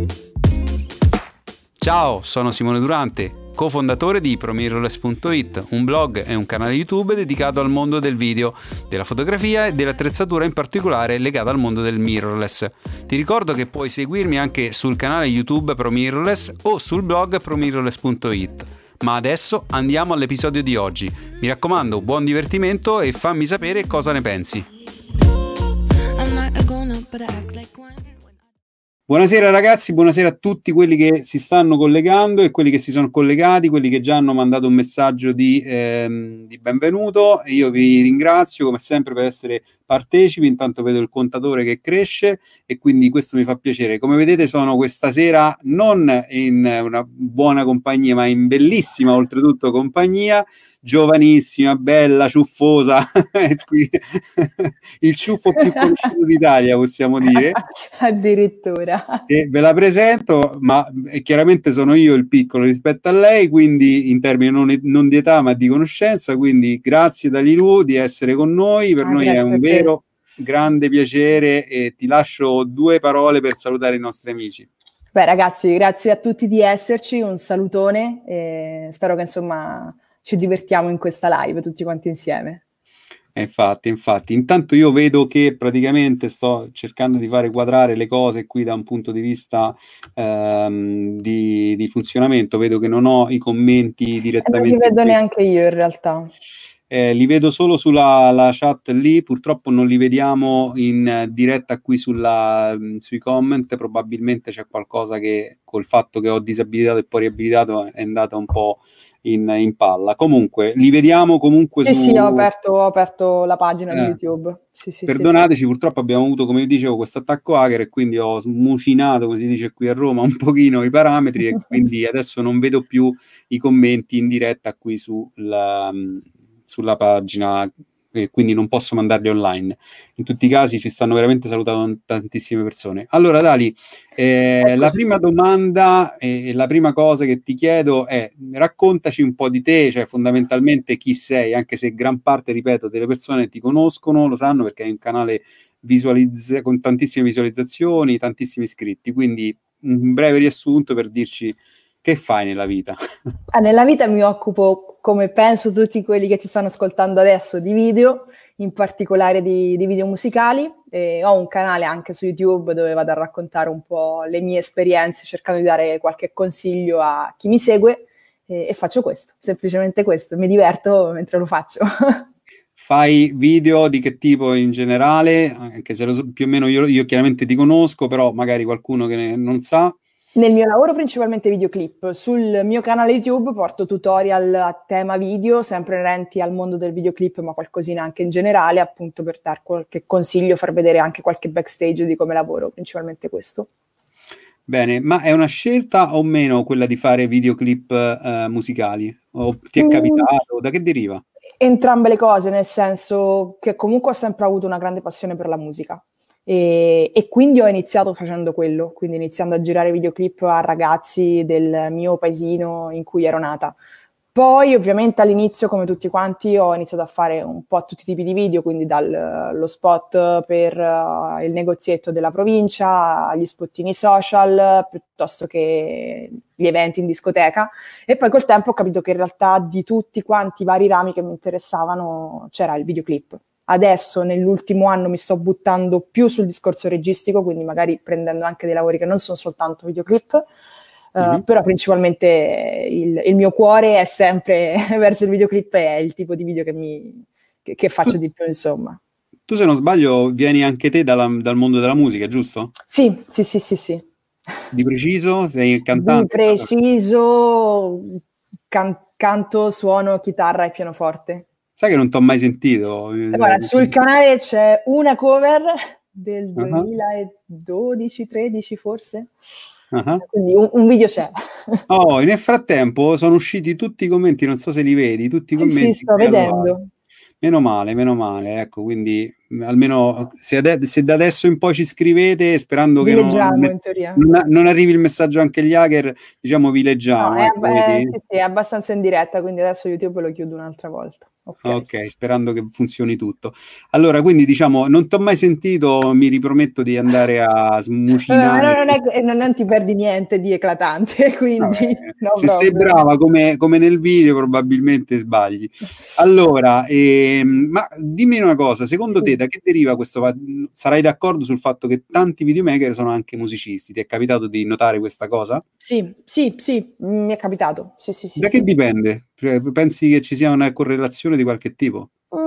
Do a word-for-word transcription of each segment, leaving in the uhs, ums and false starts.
Ciao, sono Simone Durante, cofondatore di pro mirrorless punto it, un blog e un canale YouTube dedicato al mondo del video, della fotografia e dell'attrezzatura, in particolare legata al mondo del mirrorless. Ti ricordo che puoi seguirmi anche sul canale YouTube Pro Mirrorless o sul blog pro mirrorless punto it. Ma adesso andiamo all'episodio di oggi. Mi raccomando, buon divertimento e fammi sapere cosa ne pensi. Buonasera ragazzi, buonasera a tutti quelli che si stanno collegando e quelli che si sono collegati, quelli che già hanno mandato un messaggio di, ehm, di benvenuto. Io vi ringrazio come sempre per essere partecipi, intanto vedo il contatore che cresce e quindi questo mi fa piacere. Come vedete sono questa sera non in una buona compagnia ma in bellissima oltretutto compagnia, giovanissima, bella, ciuffosa, il ciuffo più conosciuto d'Italia possiamo dire. Addirittura. E ve la presento, ma chiaramente sono io il piccolo rispetto a lei, quindi in termini non, non di età ma di conoscenza, quindi grazie Dalilu di essere con noi, per Ah, noi è un vero grande piacere e ti lascio due parole per salutare i nostri amici. Beh ragazzi, grazie a tutti di esserci, un salutone e spero che insomma ci divertiamo in questa live tutti quanti insieme. Infatti, infatti, intanto io vedo che praticamente sto cercando di fare quadrare le cose qui da un punto di vista ehm, di, di funzionamento, vedo che non ho i commenti direttamente. E non li vedo neanche io in realtà. Eh, li vedo solo sulla la chat lì, purtroppo non li vediamo in diretta qui sulla, sui comment, probabilmente c'è qualcosa che col fatto che ho disabilitato e poi riabilitato è andata un po' in, in palla. Comunque, li vediamo comunque sì, su... Sì, ho aperto, ho aperto la pagina eh, di YouTube. Sì, sì, perdonateci, sì, purtroppo abbiamo avuto, come vi dicevo, questo attacco hacker e quindi ho smucinato, come si dice qui a Roma, un pochino i parametri e quindi adesso non vedo più i commenti in diretta qui sulla... sulla pagina e quindi non posso mandarli online. In tutti i casi ci stanno veramente salutando tantissime persone. Allora Dali, eh, la prima domanda e eh, la prima cosa che ti chiedo è raccontaci un po' di te, cioè fondamentalmente chi sei, anche se gran parte, ripeto, delle persone ti conoscono, lo sanno perché hai un canale visualizz- con tantissime visualizzazioni, tantissimi iscritti, quindi un breve riassunto per dirci che fai nella vita. Ah, nella vita mi occupo, come penso tutti quelli che ci stanno ascoltando adesso, di video, in particolare di, di video musicali. E ho un canale anche su YouTube dove vado a raccontare un po' le mie esperienze, cercando di dare qualche consiglio a chi mi segue e, e faccio questo, semplicemente questo. Mi diverto mentre lo faccio. Fai video di che tipo in generale? Anche se lo so, più o meno io, io chiaramente ti conosco, però magari qualcuno che ne, non sa. Nel mio lavoro principalmente videoclip, sul mio canale YouTube porto tutorial a tema video, sempre inerenti al mondo del videoclip, ma qualcosina anche in generale, appunto per dar qualche consiglio, far vedere anche qualche backstage di come lavoro, principalmente questo. Bene, ma è una scelta o meno quella di fare videoclip eh, musicali? O ti è capitato? Da che deriva? Entrambe le cose, nel senso che comunque ho sempre avuto una grande passione per la musica. E, e quindi ho iniziato facendo quello, quindi iniziando a girare videoclip a ragazzi del mio paesino in cui ero nata. Poi ovviamente all'inizio, come tutti quanti, ho iniziato a fare un po' tutti i tipi di video, quindi dallo spot per uh, il negozietto della provincia, agli spottini social, piuttosto che gli eventi in discoteca. E poi col tempo ho capito che in realtà di tutti quanti i vari rami che mi interessavano c'era il videoclip. Adesso nell'ultimo anno mi sto buttando più sul discorso registico, quindi magari prendendo anche dei lavori che non sono soltanto videoclip, uh, mm-hmm. però principalmente il, il mio cuore è sempre verso il videoclip e è il tipo di video che, mi, che, che faccio tu, di più, insomma. Tu se non sbaglio vieni anche te dalla, dal mondo della musica, giusto? Sì, sì, sì, sì, sì. Di preciso? Sei cantante? Di preciso, can- canto, suono, chitarra e pianoforte. Sai che non ti ho mai sentito? Guarda, sul canale c'è una cover del duemiladodici tredici forse, uh-huh. Quindi un, un video c'è. Oh, nel frattempo sono usciti tutti i commenti, non so se li vedi, tutti i sì, commenti. Sì, sto vedendo. Meno male, meno male, ecco, quindi almeno se, ade- se da adesso in poi ci scrivete, sperando vi che leggiamo, non, in teoria. Non, non arrivi il messaggio anche agli hacker, diciamo vi leggiamo. No, ecco, è, è, sì, sì, è abbastanza in diretta, quindi adesso YouTube lo chiudo un'altra volta. Ok. Ok, sperando che funzioni tutto. Allora, quindi diciamo, non ti ho mai sentito, mi riprometto di andare a Vabbè, ma smucinare. non, è, che- non, non ti perdi niente di eclatante, quindi Vabbè, no se sei proprio. brava come, come nel video, probabilmente sbagli. Allora, ehm, ma dimmi una cosa, secondo te Sì. da che deriva questo? fa- Sarai d'accordo sul fatto che tanti videomaker sono anche musicisti? Ti è capitato di notare questa cosa? Sì, sì, sì, mi è capitato. Sì, sì, sì, Da che sì. dipende? Cioè, pensi che ci sia una correlazione di qualche tipo?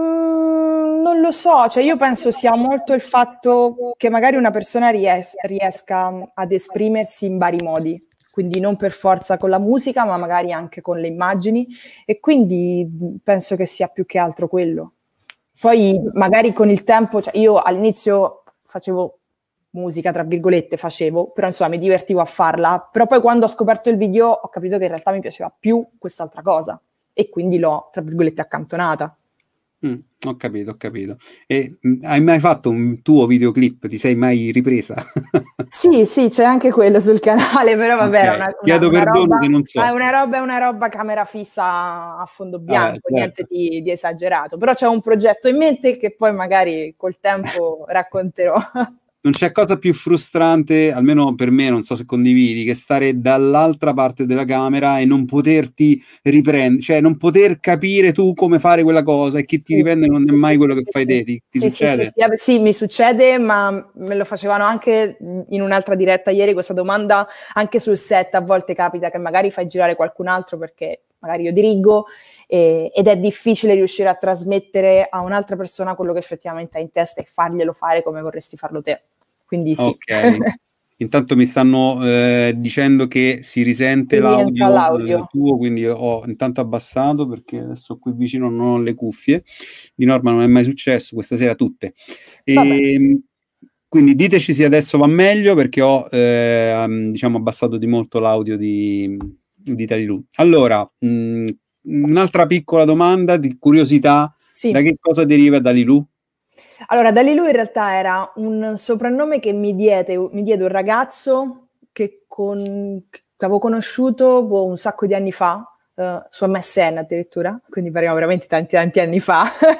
Mm, non lo so, cioè io penso sia molto il fatto che magari una persona ries- riesca ad esprimersi in vari modi, quindi non per forza con la musica, ma magari anche con le immagini, e quindi mh, penso che sia più che altro quello. Poi magari con il tempo, cioè io all'inizio facevo musica, tra virgolette, facevo, però insomma mi divertivo a farla, però poi quando ho scoperto il video ho capito che in realtà mi piaceva più quest'altra cosa e quindi l'ho, tra virgolette, accantonata. Mm, ho capito, ho capito. E mh, hai mai fatto un tuo videoclip? Ti sei mai ripresa? Sì, sì, c'è anche quello sul canale, però vabbè, era Ok, una, una- chiedo una perdono se roba, non ma è so. una roba, è una roba camera fissa a fondo Vabbè, bianco, niente certo. di, di esagerato. Però c'è un progetto in mente che poi magari col tempo racconterò. Non c'è cosa più frustrante, almeno per me, non so se condividi, che stare dall'altra parte della camera e non poterti riprendere, cioè non poter capire tu come fare quella cosa e chi ti Sì, riprende non è sì, sì, mai sì, quello che sì, fai sì. te. Ti, ti Sì, sì, sì, succede? sì, vabbè, sì, mi succede, ma me lo facevano anche in un'altra diretta ieri questa domanda, anche sul set a volte capita che magari fai girare qualcun altro perché magari io dirigo e- ed è difficile riuscire a trasmettere a un'altra persona quello che effettivamente hai in testa e farglielo fare come vorresti farlo te. Quindi sì. Ok. Intanto mi stanno eh, dicendo che si risente Ti rientra l'audio eh, l'audio. tuo, quindi ho intanto abbassato perché adesso qui vicino non ho le cuffie. Di norma non è mai successo, questa sera tutte. Vabbè. E, quindi diteci se adesso va meglio perché ho eh, diciamo abbassato di molto l'audio di, di Talilu. Allora, mh, un'altra piccola domanda di curiosità, da Sì. che cosa deriva Dalilu? Allora, Dalilu in realtà era un soprannome che mi diede, mi diede un ragazzo che, con, che avevo conosciuto boh, un sacco di anni fa, eh, su M S N addirittura, quindi parliamo veramente tanti tanti anni fa.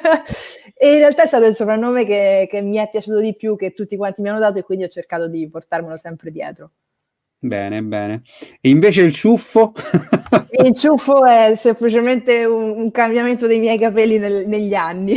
E in realtà è stato il soprannome che, che mi è piaciuto di più, che tutti quanti mi hanno dato e quindi ho cercato di portarmelo sempre dietro. Bene, bene. E invece il ciuffo? Il ciuffo è semplicemente un, un cambiamento dei miei capelli nel- negli anni.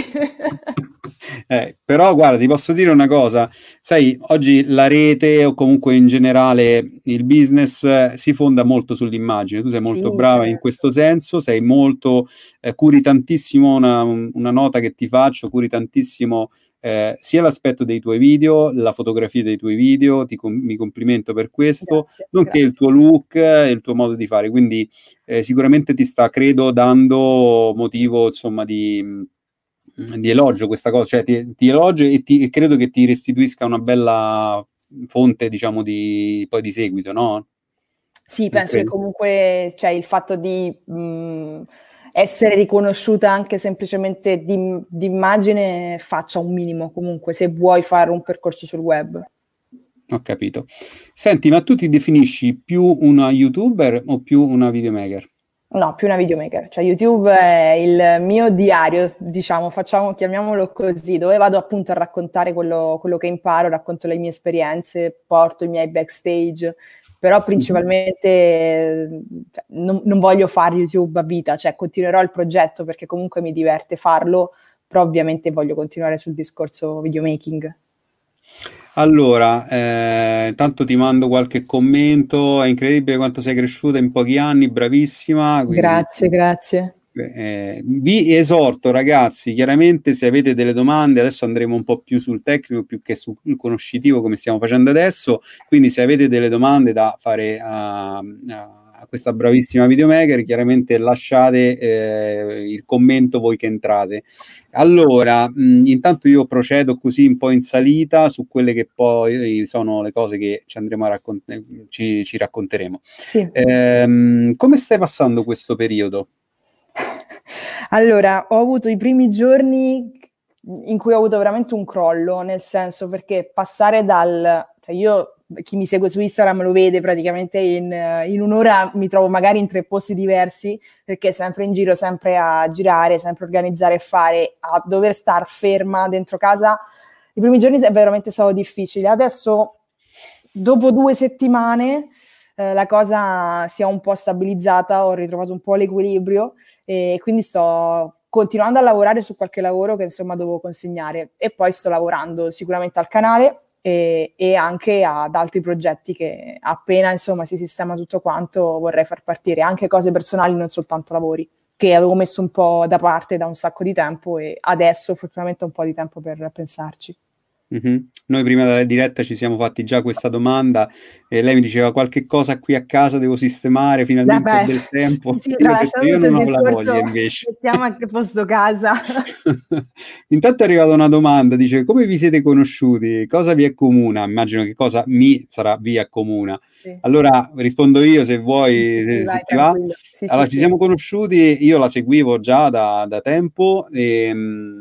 Eh, però guarda, ti posso dire una cosa, sai, oggi la rete o comunque in generale il business eh, si fonda molto sull'immagine, tu sei molto Sì, brava in questo certo. senso, sei molto, eh, curi tantissimo una, un- una nota che ti faccio, curi tantissimo eh, sia l'aspetto dei tuoi video, la fotografia dei tuoi video, ti com- mi complimento per questo, Grazie, nonché il grazie. tuo look e il tuo modo di fare, quindi eh, sicuramente ti sta, credo, dando motivo, insomma, di, di elogio questa cosa, cioè ti, ti elogio e, ti, e credo che ti restituisca una bella fonte, diciamo, di, poi di seguito, no? Sì, Non penso che credi? comunque cioè, il fatto di mh, essere riconosciuta anche semplicemente di, di immagine faccia un minimo comunque se vuoi fare un percorso sul web. Ho capito. Senti, ma tu ti definisci più una YouTuber o più una videomaker? No, più una videomaker, cioè YouTube è il mio diario, diciamo, facciamo, chiamiamolo così, dove vado appunto a raccontare quello, quello che imparo, racconto le mie esperienze, porto i miei backstage, però Mhm. principalmente eh, cioè, non, non voglio fare YouTube a vita, cioè continuerò il progetto perché comunque mi diverte farlo, però ovviamente voglio continuare sul discorso videomaking. Allora, eh, intanto ti mando qualche commento, è incredibile quanto sei cresciuta in pochi anni, bravissima, quindi Grazie, grazie. eh, vi esorto ragazzi, chiaramente se avete delle domande, adesso andremo un po' più sul tecnico più che sul conoscitivo come stiamo facendo adesso, quindi se avete delle domande da fare a, a questa bravissima videomaker, chiaramente lasciate eh, il commento voi che entrate. Allora, mh, intanto io procedo così un po' in salita su quelle che poi sono le cose che ci andremo a raccontare, ci, ci racconteremo. Sì. Ehm, come stai passando questo periodo? Allora, ho avuto i primi giorni in cui ho avuto veramente un crollo, nel senso perché passare dal... Cioè io chi mi segue su Instagram lo vede praticamente in, in un'ora mi trovo magari in tre posti diversi, perché sempre in giro, sempre a girare, sempre organizzare e fare, a dover star ferma dentro casa. I primi giorni è veramente stato difficile. Adesso, dopo due settimane, eh, la cosa si è un po' stabilizzata, ho ritrovato un po' l'equilibrio e quindi sto continuando a lavorare su qualche lavoro che insomma devo consegnare, e poi sto lavorando sicuramente al canale e, e anche ad altri progetti che appena insomma si sistema tutto quanto vorrei far partire, anche cose personali, non soltanto lavori, che avevo messo un po' da parte da un sacco di tempo e adesso fortunatamente ho un po' di tempo per pensarci. Mm-hmm. Noi prima della diretta ci siamo fatti già questa domanda e lei mi diceva qualche cosa qui a casa devo sistemare, finalmente ho del tempo. Sì, Io ho detto io non ho la voglia invece. Mettiamo a che posto casa. Intanto è arrivata una domanda, dice come vi siete conosciuti? Cosa vi accomuna? Immagino che cosa mi sarà vi accomuna. Sì. Allora rispondo io se vuoi, sì, se, sì, vai, se ti va. Sì, allora sì, ci sì. siamo conosciuti, io la seguivo già da, da tempo e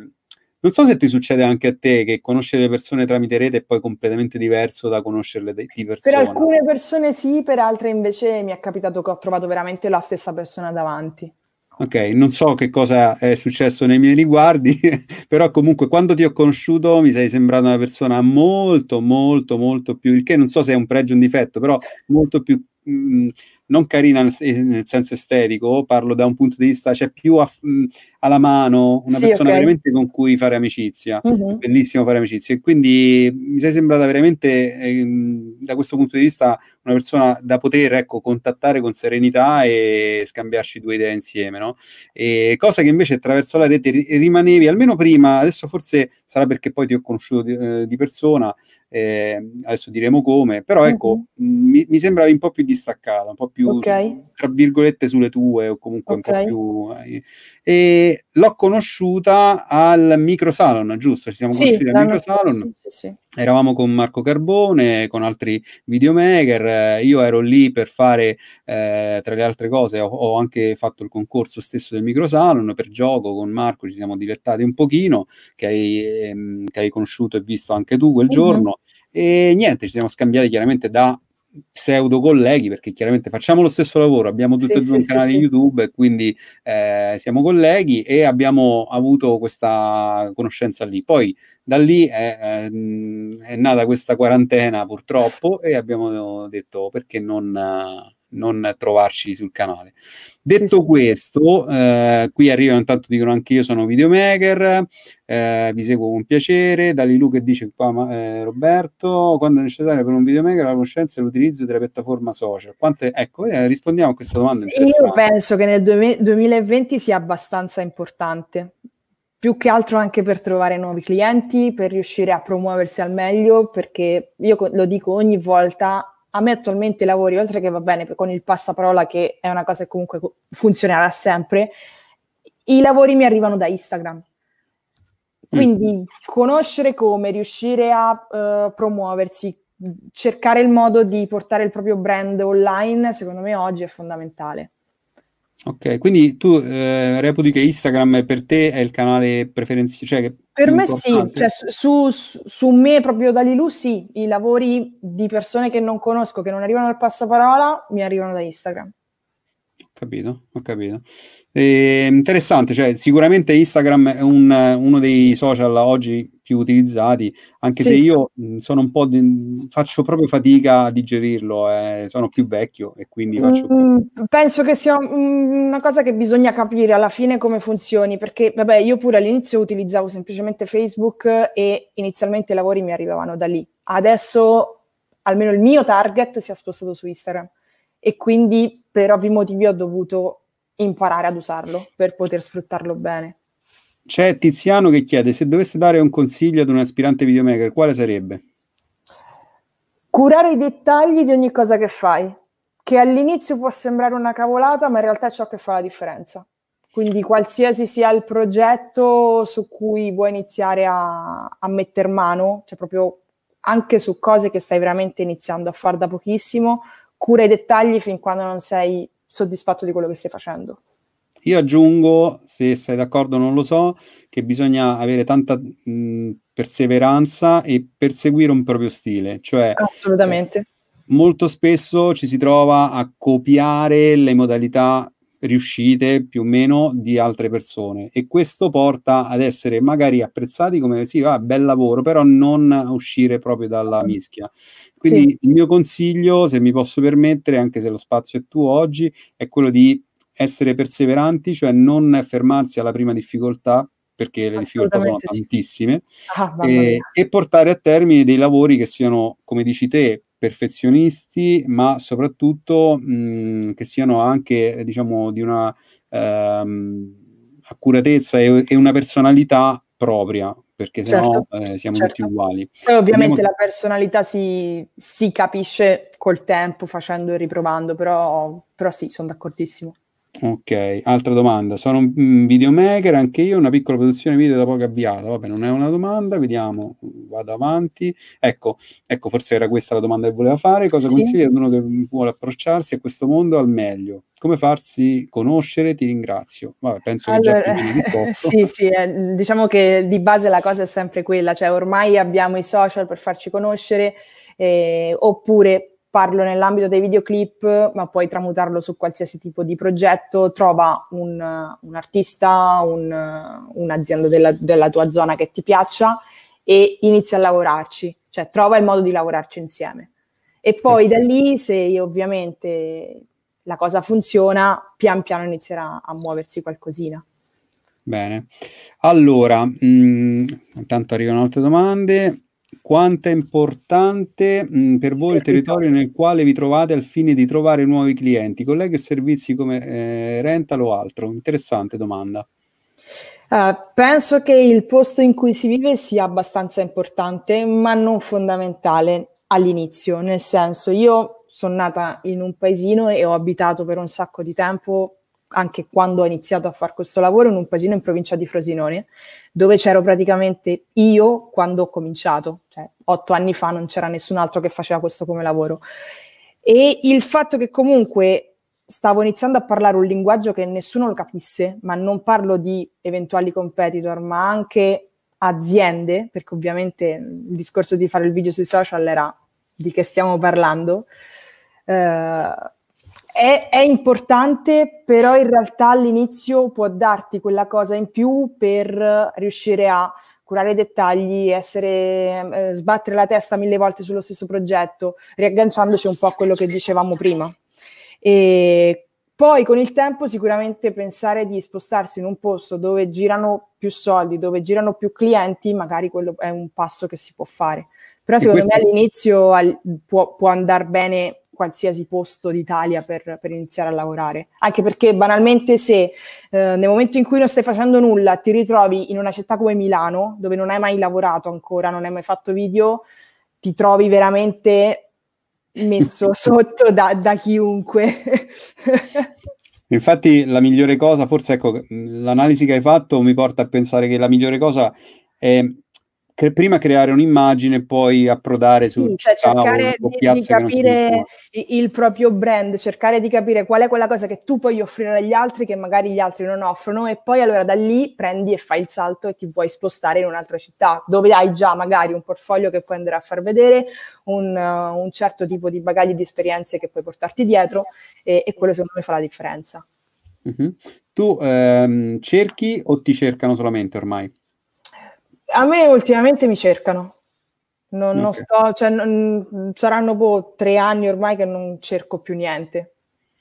non so se ti succede anche a te che conoscere le persone tramite rete è poi completamente diverso da conoscerle di persona. Per alcune persone sì, per altre invece mi è capitato che ho trovato veramente la stessa persona davanti. Ok, non so che cosa è successo nei miei riguardi, però comunque quando ti ho conosciuto mi sei sembrata una persona molto, molto, molto più, il che non so se è un pregio o un difetto, però molto più, mh, non carina nel, nel senso estetico, parlo da un punto di vista, cioè più a, mh, alla mano, una sì, persona okay. veramente con cui fare amicizia, uh-huh. Bellissimo fare amicizia, e quindi mi sei sembrata veramente, eh, da questo punto di vista, una persona da poter, ecco, contattare con serenità e scambiarci due idee insieme, no? E cosa che invece attraverso la rete rimanevi, almeno prima, adesso forse sarà perché poi ti ho conosciuto di, eh, di persona, eh, adesso diremo come, però ecco, uh-huh. mi, mi sembravi un po' più distaccata, un po' più, okay. su, tra virgolette, sulle tue, o comunque okay. un po' più... Eh, e l'ho conosciuta al microsalon, giusto? Ci siamo sì, conosciuti al microsalon. Sì, sì, sì. Eravamo con Marco Carbone, con altri videomaker, io ero lì per fare, eh, tra le altre cose, ho, ho anche fatto il concorso stesso del microsalon per gioco con Marco, ci siamo dilettati un pochino, che hai, ehm, che hai conosciuto e visto anche tu quel uh-huh. giorno, e niente, ci siamo scambiati chiaramente da pseudo colleghi, perché chiaramente facciamo lo stesso lavoro, abbiamo tutti sì, e due sì, un canale sì, YouTube e quindi eh, siamo colleghi e abbiamo avuto questa conoscenza lì. Poi da lì è, è nata questa quarantena purtroppo e abbiamo detto perché non, non trovarci sul canale. Detto sì, questo, sì. Eh, qui arrivano, intanto dicono anche io sono videomaker, eh, vi seguo con piacere. Dalilu che dice qua, ma, eh, Roberto, quando è necessario per un videomaker la conoscenza e l'utilizzo della piattaforma social. Quante, ecco, eh, rispondiamo a questa domanda interessante. Io penso che nel duemilaventi sia abbastanza importante, più che altro anche per trovare nuovi clienti, per riuscire a promuoversi al meglio, perché io lo dico ogni volta, a me attualmente i lavori, oltre che va bene con il passaparola, che è una cosa che comunque funzionerà sempre, i lavori mi arrivano da Instagram. Quindi mm. conoscere come, riuscire a uh, promuoversi, cercare il modo di portare il proprio brand online, secondo me oggi è fondamentale. Ok, quindi tu eh, reputi che Instagram per te è il canale preferenziale? Cioè per me importante? Sì, cioè su, su, su me proprio da Lilu sì, i lavori di persone che non conosco, che non arrivano dal passaparola, mi arrivano da Instagram. Ho capito, ho capito. Eh, interessante, cioè sicuramente Instagram è un, uno dei social oggi più utilizzati, anche sì. se io mh, sono un po' di, faccio proprio fatica a digerirlo, eh, sono più vecchio e quindi faccio mm, penso che sia una cosa che bisogna capire alla fine come funzioni, perché vabbè, io pure all'inizio utilizzavo semplicemente Facebook e inizialmente i lavori mi arrivavano da lì. Adesso almeno il mio target si è spostato su Instagram e quindi per ovvi motivi ho dovuto imparare ad usarlo per poter sfruttarlo bene. C'è Tiziano che chiede: se doveste dare un consiglio ad un aspirante videomaker, quale sarebbe? Curare i dettagli di ogni cosa che fai, che all'inizio può sembrare una cavolata, ma in realtà è ciò che fa la differenza. Quindi qualsiasi sia il progetto su cui vuoi iniziare a, a metter mano, cioè proprio anche su cose che stai veramente iniziando a fare da pochissimo, cura i dettagli fin quando non sei soddisfatto di quello che stai facendo. Io aggiungo, se sei d'accordo non lo so, che bisogna avere tanta mh, perseveranza e perseguire un proprio stile, cioè eh, Assolutamente. molto spesso ci si trova a copiare le modalità riuscite più o meno di altre persone e questo porta ad essere magari apprezzati come sì, va, bel lavoro, però non a uscire proprio dalla mischia. Sì, Quindi il mio consiglio, se mi posso permettere, anche se lo spazio è tuo oggi, è quello di essere perseveranti, cioè non fermarsi alla prima difficoltà, perché le difficoltà sono assolutamente sì. tantissime, Ah, mamma mia. e, e portare a termine dei lavori che siano, come dici te, perfezionisti, ma soprattutto mh, che siano anche, diciamo, di una ehm, accuratezza e, e una personalità propria, perché sennò Certo, eh, siamo tutti certo. uguali. Poi Vediamo ovviamente che- la personalità si, si capisce col tempo, facendo e riprovando, però, però sì, sono d'accordissimo. Ok, altra domanda. Sono un un videomaker, anche io, una piccola produzione video da poco avviata. Vabbè, non è una domanda, vediamo, vado avanti. Ecco, ecco, forse era questa la domanda che voleva fare. Cosa Sì. consigli ad uno che vuole approcciarsi a questo mondo al meglio? Come farsi conoscere? Ti ringrazio. Vabbè, penso che già più Allora, o meno hai risposto. sì, sì, eh, diciamo che di base la cosa è sempre quella, cioè ormai abbiamo i social per farci conoscere, eh, oppure parlo nell'ambito dei videoclip, ma puoi tramutarlo su qualsiasi tipo di progetto, trova un, un artista, un, un'azienda della, della tua zona che ti piaccia e inizia a lavorarci, cioè trova il modo di lavorarci insieme. E poi da Perfetto. lì, se ovviamente la cosa funziona, pian piano inizierà a muoversi qualcosina. Bene. Allora, mh, intanto arrivano altre domande. Quanto è importante mh, per Il voi il territorio territorio. nel quale vi trovate al fine di trovare nuovi clienti, colleghi o servizi come eh, rental o altro? Interessante domanda. Uh, penso che il posto in cui si vive sia abbastanza importante, ma non fondamentale all'inizio, nel senso io sono nata in un paesino e ho abitato per un sacco di tempo, anche quando ho iniziato a fare questo lavoro, in un paesino in provincia di Frosinone, dove c'ero praticamente io quando ho cominciato, cioè otto anni fa non c'era nessun altro che faceva questo come lavoro. E il fatto che comunque stavo iniziando a parlare un linguaggio che nessuno lo capisse, ma non parlo di eventuali competitor, ma anche aziende, perché ovviamente il discorso di fare il video sui social era di che stiamo parlando, eh, è, è importante, però in realtà all'inizio può darti quella cosa in più per riuscire a curare i dettagli, essere, eh, sbattere la testa mille volte sullo stesso progetto, riagganciandoci un po' a quello che dicevamo prima. E poi con il tempo sicuramente pensare di spostarsi in un posto dove girano più soldi, dove girano più clienti, magari quello è un passo che si può fare. Però E secondo questo me all'inizio al, può, può andare bene qualsiasi posto d'Italia per, per iniziare a lavorare. Anche perché banalmente se eh, nel momento in cui non stai facendo nulla ti ritrovi in una città come Milano, dove non hai mai lavorato ancora, non hai mai fatto video, ti trovi veramente messo sotto da, da chiunque. Infatti la migliore cosa, forse ecco, l'analisi che hai fatto mi porta a pensare che la migliore cosa è cre- prima creare un'immagine e poi approdare su Sì, cioè città o, cercare o di, di piazze che non si capire conoscono. i- il proprio brand, cercare di capire qual è quella cosa che tu puoi offrire agli altri che magari gli altri non offrono e poi allora da lì prendi e fai il salto e ti puoi spostare in un'altra città dove hai già magari un portfolio che puoi andare a far vedere, un, uh, un certo tipo di bagagli di esperienze che puoi portarti dietro e, e quello secondo me fa la differenza. Mhm. Tu ehm, cerchi o ti cercano solamente ormai? A me ultimamente mi cercano. Non, non Ok. sto, cioè, non- saranno boh, tre anni ormai che non cerco più niente.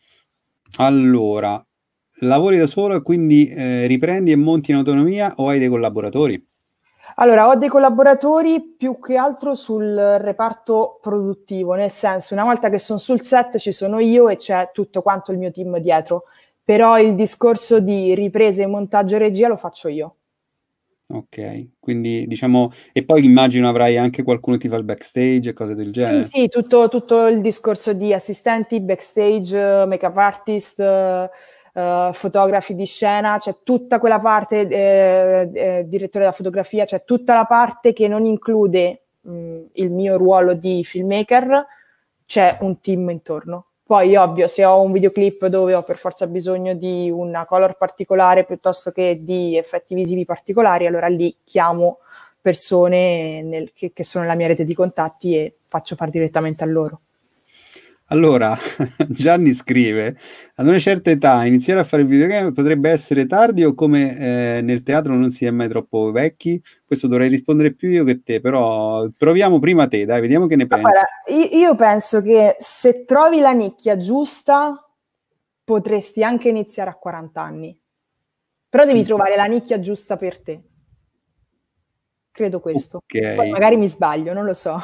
Allora, lavori da solo e quindi eh, riprendi e monti in autonomia o hai dei collaboratori? Allora, ho dei collaboratori più che altro sul reparto produttivo, nel senso, una volta che sono sul set ci sono io e c'è tutto quanto il mio team dietro, però il discorso di riprese, montaggio e regia lo faccio io. Ok, quindi diciamo, e poi immagino avrai anche qualcuno che ti fa il backstage e cose del Sì, genere. sì, tutto, tutto il discorso di assistenti, backstage, make-up artist, eh, eh, fotografi di scena, c'è tutta quella parte, eh, eh, direttore della fotografia, c'è tutta la parte che non include mh, il mio ruolo di filmmaker, c'è un team intorno. Poi, ovvio, se ho un videoclip dove ho per forza bisogno di una color particolare piuttosto che di effetti visivi particolari, allora lì chiamo persone nel, che, che sono nella mia rete di contatti e faccio fare direttamente a loro. Allora, Gianni scrive, ad una certa età iniziare a fare il videogame potrebbe essere tardi o come eh, nel teatro non si è mai troppo vecchi? Questo dovrei rispondere più io che te, però proviamo prima te, dai, vediamo che ne pensi. Guarda, io penso che se trovi la nicchia giusta potresti anche iniziare a quaranta anni, però devi trovare la nicchia giusta per te. Credo questo. Okay. Poi magari mi sbaglio, non lo so.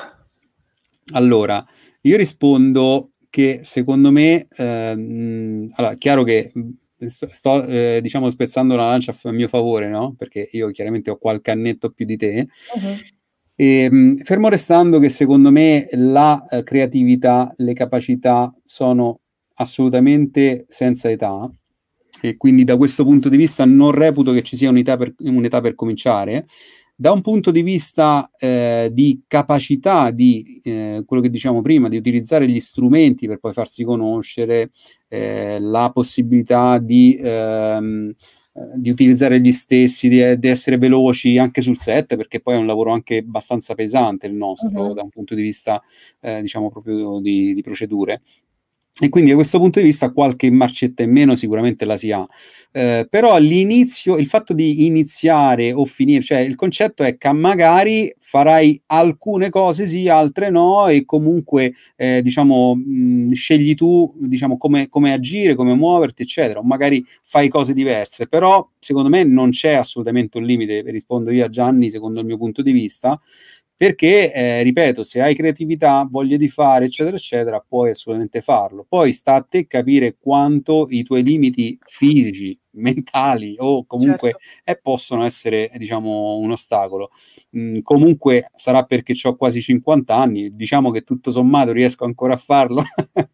Allora, io rispondo che secondo me, ehm, allora, chiaro che sto, sto eh, diciamo spezzando la lancia a mio favore, no? Perché io chiaramente ho qualche annetto più di te. Uh-huh. E, mh, fermo restando che secondo me la eh, creatività, le capacità sono assolutamente senza età, e quindi da questo punto di vista non reputo che ci sia un'età per, un'età per cominciare. Da un punto di vista eh, di capacità di eh, quello che diciamo prima, di utilizzare gli strumenti per poi farsi conoscere, eh, la possibilità di, ehm, di utilizzare gli stessi, di, di essere veloci anche sul set, perché poi è un lavoro anche abbastanza pesante il nostro, uh-huh. da un punto di vista eh, diciamo proprio di, di procedure. E quindi da questo punto di vista qualche marcetta in meno sicuramente la si ha, eh, però all'inizio, il fatto di iniziare o finire, cioè il concetto è che magari farai alcune cose sì, altre no, e comunque eh, diciamo mh, scegli tu diciamo come, come agire, come muoverti eccetera, o magari fai cose diverse, però secondo me non c'è assolutamente un limite, rispondo io a Gianni secondo il mio punto di vista, perché, eh, ripeto, se hai creatività, voglia di fare, eccetera, eccetera, puoi assolutamente farlo. Poi sta a te capire quanto i tuoi limiti fisici, mentali o comunque certo. eh, possono essere, diciamo, un ostacolo. Mm, comunque sarà perché ho quasi cinquanta anni, diciamo che tutto sommato riesco ancora a farlo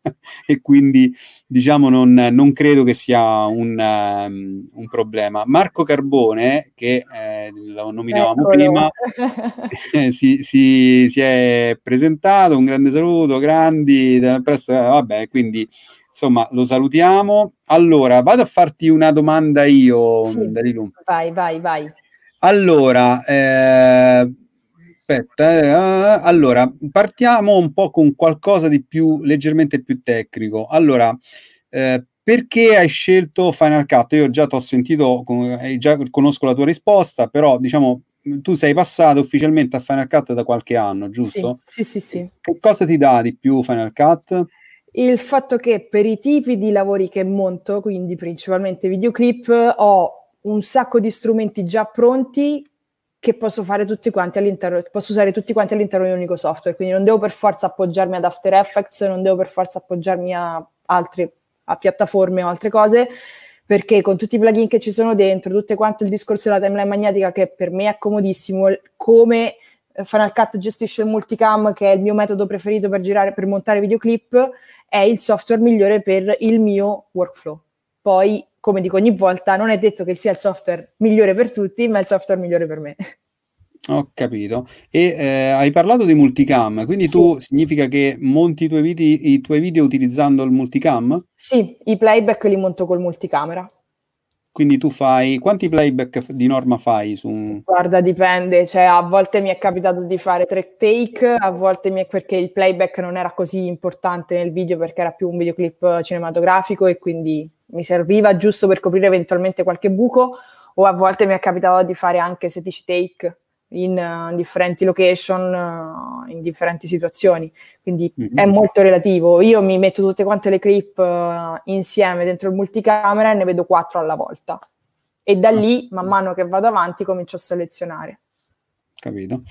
e quindi, diciamo, non, non credo che sia un, um, un problema. Marco Carbone, che eh, lo nominavamo Eccolo. prima, si, si, si è presentato, un grande saluto, grandi, presto, eh, vabbè, quindi insomma lo salutiamo. Allora, vado a farti una domanda io, sì, Dalilu. vai, vai, vai. Allora, eh, aspetta, eh, allora, partiamo un po' con qualcosa di più, leggermente più tecnico. Allora, eh, perché hai scelto Final Cut? Io già ti ho sentito, già conosco la tua risposta, però diciamo tu sei passato ufficialmente a Final Cut da qualche anno, giusto? Sì, sì, sì, sì. Che cosa ti dà di più Final Cut? Il fatto che per i tipi di lavori che monto, quindi principalmente videoclip, ho un sacco di strumenti già pronti che posso fare tutti quanti all'interno, posso usare tutti quanti all'interno di un unico software, quindi non devo per forza appoggiarmi ad After Effects, non devo per forza appoggiarmi a altre a piattaforme o altre cose, perché con tutti i plugin che ci sono dentro, tutto quanto il discorso della timeline magnetica, che per me è comodissimo, come Final Cut gestisce il multicam, che è il mio metodo preferito per girare, per montare videoclip, è il software migliore per il mio workflow. Poi, come dico ogni volta, non è detto che sia il software migliore per tutti, ma è il software migliore per me. Ho capito. E eh, hai parlato di multicam, quindi sì. tu significa che monti i tuoi, video, i tuoi video utilizzando il multicam? Sì, i playback li monto col multicamera. Quindi tu fai, quanti playback di norma fai su un... Guarda, dipende, cioè a volte mi è capitato di fare tre take, a volte mi è perché il playback non era così importante nel video perché era più un videoclip cinematografico e quindi mi serviva giusto per coprire eventualmente qualche buco, o a volte mi è capitato di fare anche sedici take in uh, differenti location, uh, in differenti situazioni, quindi mm-hmm. è molto relativo. Io mi metto tutte quante le clip uh, insieme dentro il multicamera e ne vedo quattro alla volta. E da lì, man mano che vado avanti, comincio a selezionare. Capito.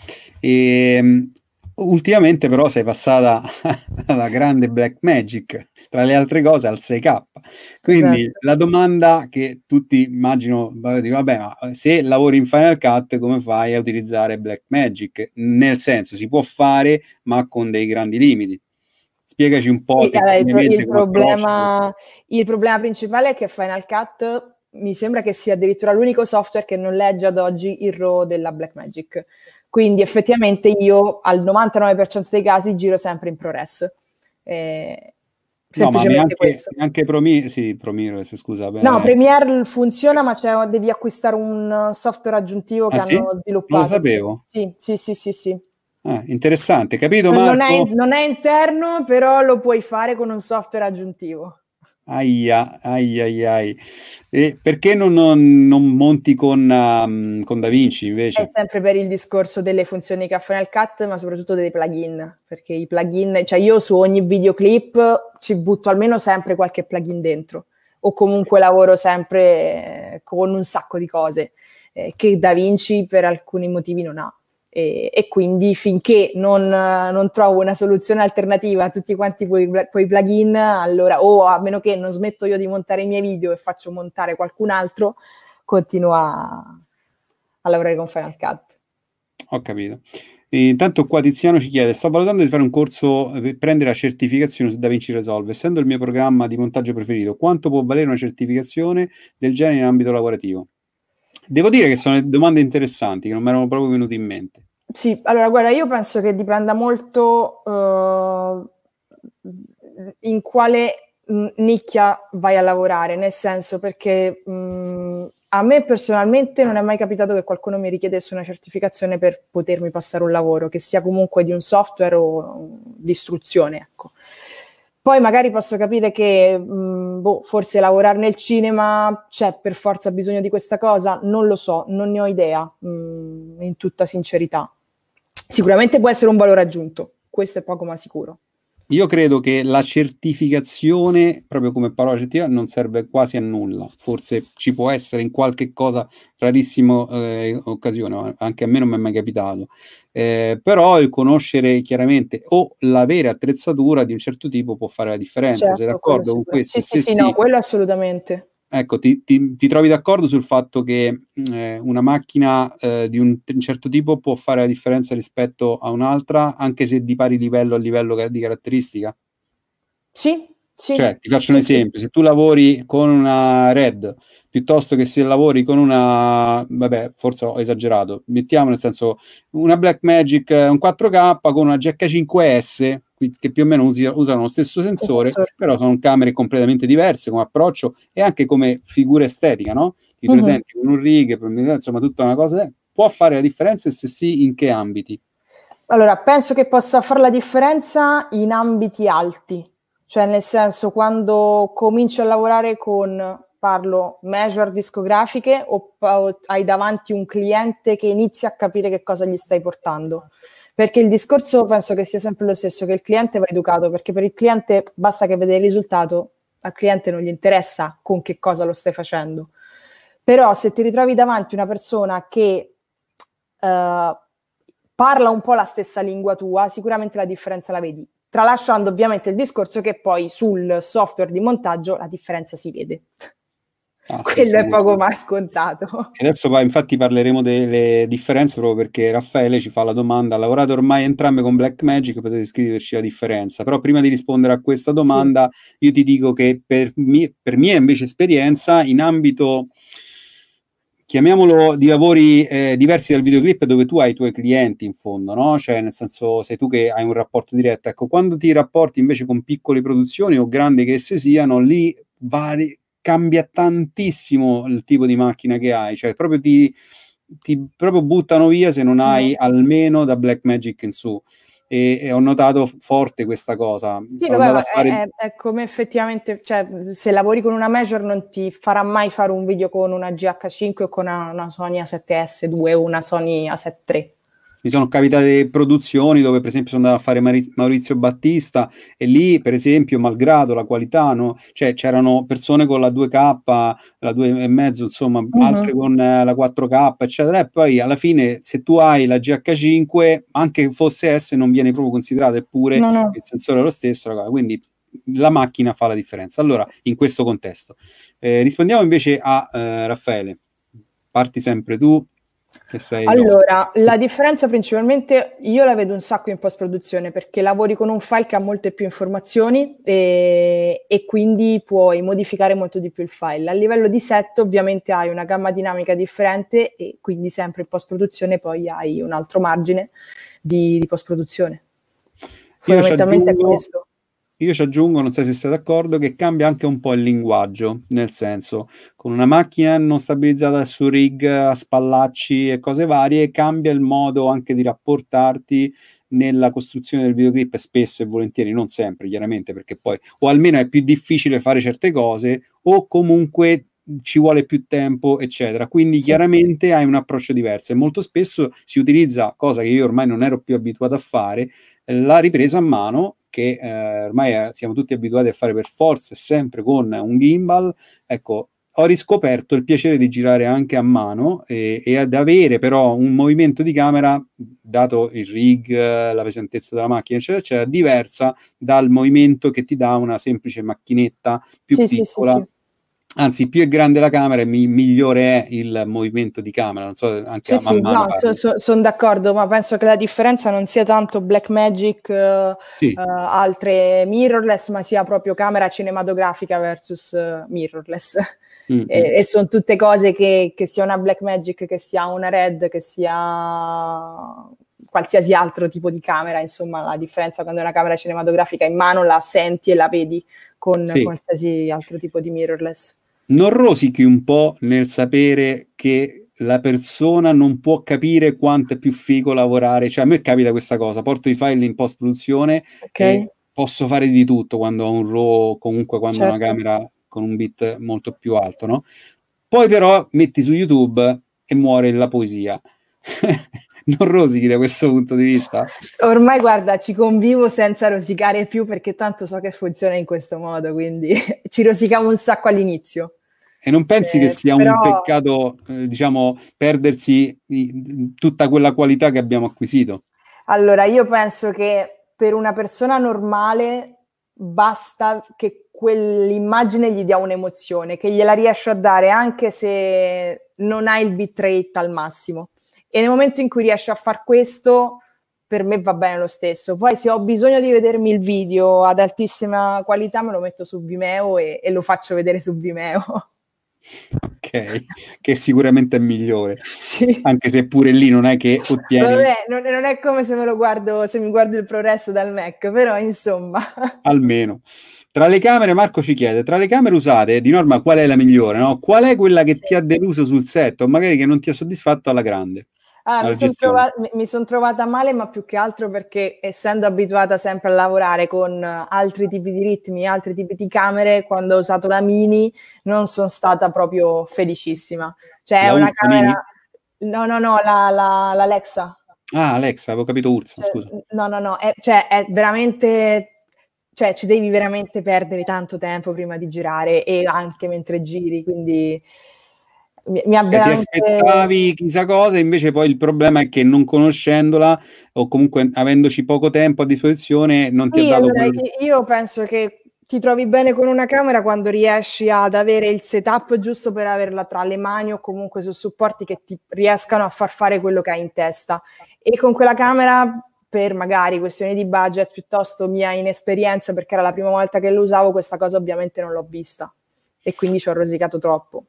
E, ultimamente però sei passata alla grande Blackmagic, tra le altre cose al sei K. Quindi esatto. La domanda che tutti immagino, vabbè, ma se lavori in Final Cut come fai a utilizzare Blackmagic? Nel senso, si può fare, ma con dei grandi limiti. Spiegaci un po' sì, tecnicamente il, il, come problema, il problema principale è che Final Cut mi sembra che sia addirittura l'unico software che non legge ad oggi il RAW della Blackmagic. Quindi effettivamente io al novantanove per cento dei casi giro sempre in ProRes. Eh, No, ma semplicemente neanche, questo. neanche Promire, sì, Promire, scusa. No, beh. Premiere funziona, ma c'è, devi acquistare un software aggiuntivo Ah che sì? hanno Non lo sviluppato. Sì, sapevo. sì, sì, sì, sì, sì. Ah, interessante, capito Non non è, Marco? non è interno, però lo puoi fare con un software aggiuntivo. Aia, ai ai ai. E perché non, non- non monti con, um, con DaVinci È invece? sempre per il discorso delle funzioni che ha Final Cut, ma soprattutto dei plugin, perché i plugin, cioè io su ogni videoclip ci butto almeno sempre qualche plugin dentro, o comunque lavoro sempre eh, con un sacco di cose eh, che DaVinci per alcuni motivi non ha. E, e quindi finché non, non trovo una soluzione alternativa a tutti quanti quei, quei plugin, allora, o a meno che non smetto io di montare i miei video e faccio montare qualcun altro, continuo a a lavorare con Final Cut. Ho capito. E intanto qua Tiziano ci chiede: sto valutando di fare un corso eh, per prendere la certificazione su DaVinci Resolve. Essendo il mio programma di montaggio preferito, quanto può valere una certificazione del genere in ambito lavorativo? Devo dire che sono domande interessanti che non mi erano proprio venute in mente. Sì, allora guarda, io penso che dipenda molto uh, in quale mh, nicchia vai a lavorare, nel senso perché mh, a me personalmente non è mai capitato che qualcuno mi richiedesse una certificazione per potermi passare un lavoro, che sia comunque di un software o di istruzione, ecco. Poi magari posso capire che mh, boh, forse lavorare nel cinema c'è per forza bisogno di questa cosa, non lo so, non ne ho idea, mh, in tutta sincerità. Sicuramente può essere un valore aggiunto, questo è poco ma sicuro. Io credo che la certificazione, proprio come parola certifica, non serve quasi a nulla. Forse ci può essere in qualche cosa, rarissima eh, occasione, ma anche a me non mi è mai capitato. Eh, però il conoscere chiaramente o l'avere attrezzatura di un certo tipo può fare la differenza. Sei Certo, quello d'accordo con sicuro. questo? Sì, E sì, se sì, no, sì, quello assolutamente. ecco, ti, ti- ti trovi d'accordo sul fatto che eh, una macchina eh, di un, un certo tipo può fare la differenza rispetto a un'altra, anche se di pari livello a livello ca- di caratteristica? Sì, sì, Cioè, ti faccio un sì, sì. esempio, se tu lavori con una Red piuttosto che se lavori con una, vabbè, forse ho esagerato, mettiamo nel senso una Blackmagic, eh, un quattro K con una G H cinque S, qui- che più o meno usi- usano lo stesso sensore, Sensore. però sono camere completamente diverse come approccio e anche come figura estetica, no? Ti Mhm. presenti con un rig, insomma, tutta una cosa, eh, può fare la differenza e se sì, in che ambiti? Allora, penso che possa fare la differenza in ambiti alti, cioè nel senso quando cominci a lavorare con, parlo, major discografiche o, o hai davanti un cliente che inizia a capire che cosa gli stai portando. Perché il discorso penso che sia sempre lo stesso, che il cliente va educato, perché per il cliente basta che vede il risultato, al cliente non gli interessa con che cosa lo stai facendo. Però se ti ritrovi davanti una persona che Uh, parla un po' la stessa lingua tua, sicuramente la differenza la vedi. Tralasciando ovviamente il discorso che poi sul software di montaggio la differenza si vede. Ah, sì, Quello è poco sicuramente. ma scontato. E adesso poi, infatti parleremo delle differenze proprio perché Raffaele ci fa la domanda: ha lavorato ormai entrambe con Blackmagic, potete scriverci la differenza. Però prima di rispondere a questa Sì. domanda, io ti dico che per, mi- per mia invece esperienza in ambito, chiamiamolo, di lavori eh, diversi dal videoclip dove tu hai i tuoi clienti in fondo, no? Cioè nel senso sei tu che hai un rapporto diretto. Ecco, quando ti rapporti invece con piccole produzioni o grandi che esse siano, lì vari, cambia tantissimo il tipo di macchina che hai, cioè proprio ti, ti proprio buttano via se non Mm. hai almeno da Blackmagic in su. E, e ho notato forte questa cosa. Sì, Sono vabbè, andato ma a è, fare. è- è come effettivamente, cioè, se lavori con una major non ti farà mai fare un video con una G H cinque o con una, una Sony A sette S due o una Sony A sette tre. Mi sono capitate produzioni dove, per esempio, sono andato a fare Mari- Maurizio Battista e lì, per esempio, malgrado la qualità, no? Cioè c'erano persone con la due K, la due e mezzo, insomma, altre Mhm. con eh, la quattro K, eccetera. E poi alla fine, se tu hai la G H cinque, anche fosse S, non viene proprio considerato, eppure No, no. il sensore è lo stesso, ragazzi. Quindi la macchina fa la differenza. Allora, in questo contesto, Eh, rispondiamo invece a eh, Raffaele. Parti sempre tu, che sei l'ospite. Allora, la differenza principalmente io la vedo un sacco in post-produzione perché lavori con un file che ha molte più informazioni e, e quindi puoi modificare molto di più il file. A livello di set ovviamente hai una gamma dinamica differente e quindi sempre in post-produzione poi hai un altro margine di, di post-produzione. Io ci Fondamentalmente è aggiungo, questo. io ci aggiungo, non so se sei d'accordo, che cambia anche un po' il linguaggio, nel senso, con una macchina non stabilizzata su rig, a spallacci e cose varie, cambia il modo anche di rapportarti nella costruzione del videoclip, spesso e volentieri, non sempre, chiaramente, perché poi, o almeno è più difficile fare certe cose, o comunque ci vuole più tempo, eccetera. Quindi Sì. chiaramente hai un approccio diverso e molto spesso si utilizza, cosa che io ormai non ero più abituato a fare, la ripresa a mano, che eh, ormai eh, siamo tutti abituati a fare per forza, sempre con un gimbal. Ecco, ho riscoperto il piacere di girare anche a mano e, e ad avere però un movimento di camera, dato il rig, la pesantezza della macchina, eccetera, eccetera, diversa dal movimento che ti dà una semplice macchinetta più Sì, sì, sì, piccola. sì. Anzi, più è grande la camera, mi, migliore è il movimento di camera. Non so, anche Sì, a man sì, mano no, parli. so- so- sono d'accordo, ma penso che la differenza non sia tanto Blackmagic, eh, Sì, eh, altre mirrorless, ma sia proprio camera cinematografica versus eh, mirrorless. mm, E, mm. e sono tutte cose che, che sia una Blackmagic, che sia una Red, che sia qualsiasi altro tipo di camera, insomma, la differenza quando è una camera cinematografica in mano la senti e la vedi con Sì. qualsiasi altro tipo di mirrorless. Non rosichi un po' nel sapere che la persona non può capire quanto è più figo lavorare. Cioè, a me capita questa cosa, porto i file in post-produzione Ok? e posso fare di tutto quando ho un RAW, comunque quando ho una Certo. camera con un bit molto più alto, no? Poi però metti su YouTube e muore la poesia. Non rosichi da questo punto di vista? Ormai guarda, ci convivo senza rosicare più perché tanto so che funziona in questo modo, quindi ci rosicavo un sacco all'inizio. E non pensi che Eh, sia un però peccato, eh, diciamo, perdersi i- tutta quella qualità che abbiamo acquisito? allora io penso che per una persona normale basta che quell'immagine gli dia un'emozione, che gliela riesce a dare anche se non ha il bitrate al massimo. E nel momento in cui riesce a far questo, per me va bene lo stesso. Poi se ho bisogno di vedermi il video ad altissima qualità, me lo metto su Vimeo e, e lo faccio vedere su Vimeo. Ok, che sicuramente è migliore, Sì. anche se pure lì non è che ottieni Vabbè, non, non è come se me lo guardo, se mi guardo il progresso dal Mac, però insomma. almeno. Tra le camere, Marco ci chiede, tra le camere usate, di norma qual è la migliore, no? Qual è quella che Sì. ti ha deluso sul set o magari che non ti ha soddisfatto alla grande, Ah, alla mi sono gestione? trova- mi- mi son trovata male, ma più che altro perché essendo abituata sempre a lavorare con eh, altri tipi di ritmi, altri tipi di camere, quando ho usato la Mini non sono stata proprio felicissima. Cioè è La una Ursa Mini? camera... No, no, no, la, la, l'Alexa. Ah, Alexa, avevo capito Ursa, Cioè, scusa. no, no, no, è, cioè, è veramente... Cioè, ci devi veramente perdere tanto tempo prima di girare e anche mentre giri, quindi mi, mi ha E ti veramente... aspettavi chissà cosa, invece poi il problema è che non conoscendola o comunque avendoci poco tempo a disposizione non ti ha Sì, dato allora quel... i- io penso che ti trovi bene con una camera quando riesci ad avere il setup giusto per averla tra le mani o comunque su supporti che ti riescano a far fare quello che hai in testa. E con quella camera, per magari questioni di budget, piuttosto mia inesperienza, perché era la prima volta che lo usavo, questa cosa ovviamente non l'ho vista e quindi ci ho rosicato troppo.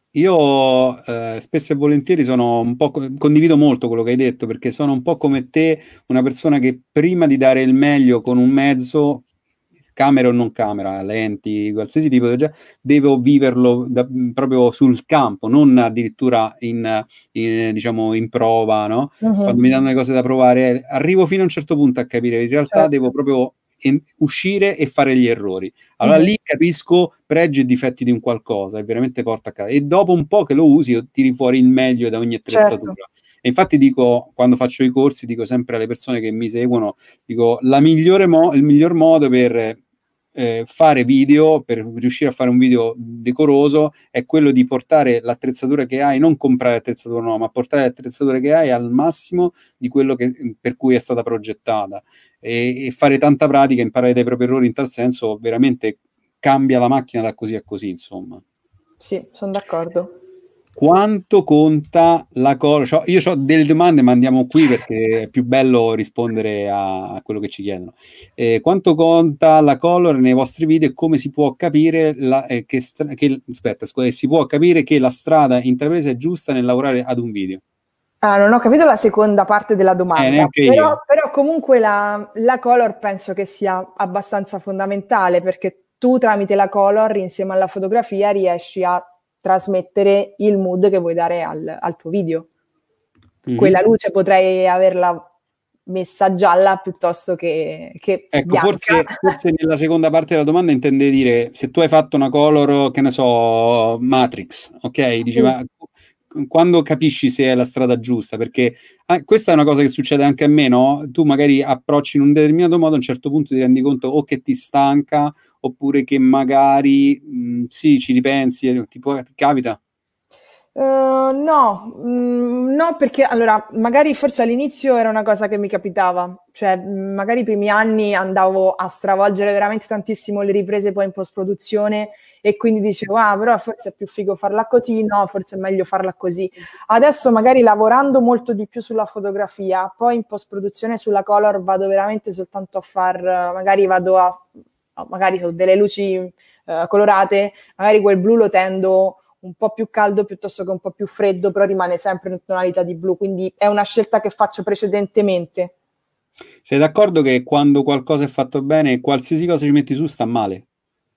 Io eh, spesso e volentieri sono un po', co- condivido molto quello che hai detto, perché sono un po' come te, una persona che prima di dare il meglio con un mezzo, camera o non camera, lenti, qualsiasi tipo di genere, devo viverlo da- proprio sul campo, non addirittura in, in, diciamo, in prova, no? Mhm, Quando mi danno le cose da provare, arrivo fino a un certo punto a capire, in realtà devo certo. proprio en- uscire e fare gli errori. Allora Mhm, lì capisco pregi e difetti di un qualcosa e veramente porta a casa. E dopo un po' che lo usi, tiri fuori il meglio da ogni certo. attrezzatura. E infatti dico, quando faccio i corsi, dico sempre alle persone che mi seguono, dico, la migliore mo- il miglior modo per eh, fare video, per riuscire a fare un video decoroso, è quello di portare l'attrezzatura che hai, non comprare l'attrezzatura nuova, ma portare l'attrezzatura che hai al massimo di quello che, per cui è stata progettata. E, e fare tanta pratica, imparare dai propri errori in tal senso, veramente cambia la macchina da così a così, insomma. Sì, sono d'accordo. Quanto conta la color? Cioè, io ho delle domande, ma andiamo qui perché è più bello rispondere a, a quello che ci chiedono. Eh, quanto conta la color nei vostri video e come si può capire la, eh, che, stra- che, aspetta, scusa, si può capire che la strada intrapresa è giusta nel lavorare ad un video? Ah, non ho capito la seconda parte della Eh, domanda, neanche però, io. però comunque la, la color penso che sia abbastanza fondamentale, perché tu tramite la color insieme alla fotografia riesci a trasmettere il mood che vuoi dare al, al tuo video. Quella Mhm. luce potrei averla messa gialla piuttosto che, che Ecco, bianca. forse, forse nella seconda parte della domanda intende dire se tu hai fatto una color, che ne so, Matrix, ok? Sì. Diceva, quando capisci se è la strada giusta? Perché ah, questa è una cosa che succede anche a me, no? Tu magari approcci in un determinato modo, a un certo punto ti rendi conto o che ti stanca, oppure che magari, mh, sì, ci ripensi, eh, tipo, ti capita? Uh, no, mm, no, perché allora magari forse all'inizio era una cosa che mi capitava, cioè mm, magari i primi anni andavo a stravolgere veramente tantissimo le riprese poi in post-produzione e quindi dicevo, ah, però forse è più figo farla così, no, forse è meglio farla così. Adesso magari lavorando molto di più sulla fotografia, poi in post-produzione sulla color vado veramente soltanto a far, magari vado a, magari ho delle luci uh, colorate, magari quel blu lo tendo un po' più caldo piuttosto che un po' più freddo, però rimane sempre in tonalità di blu, quindi è una scelta che faccio precedentemente. Sei d'accordo che quando qualcosa è fatto bene, qualsiasi cosa ci metti su sta male?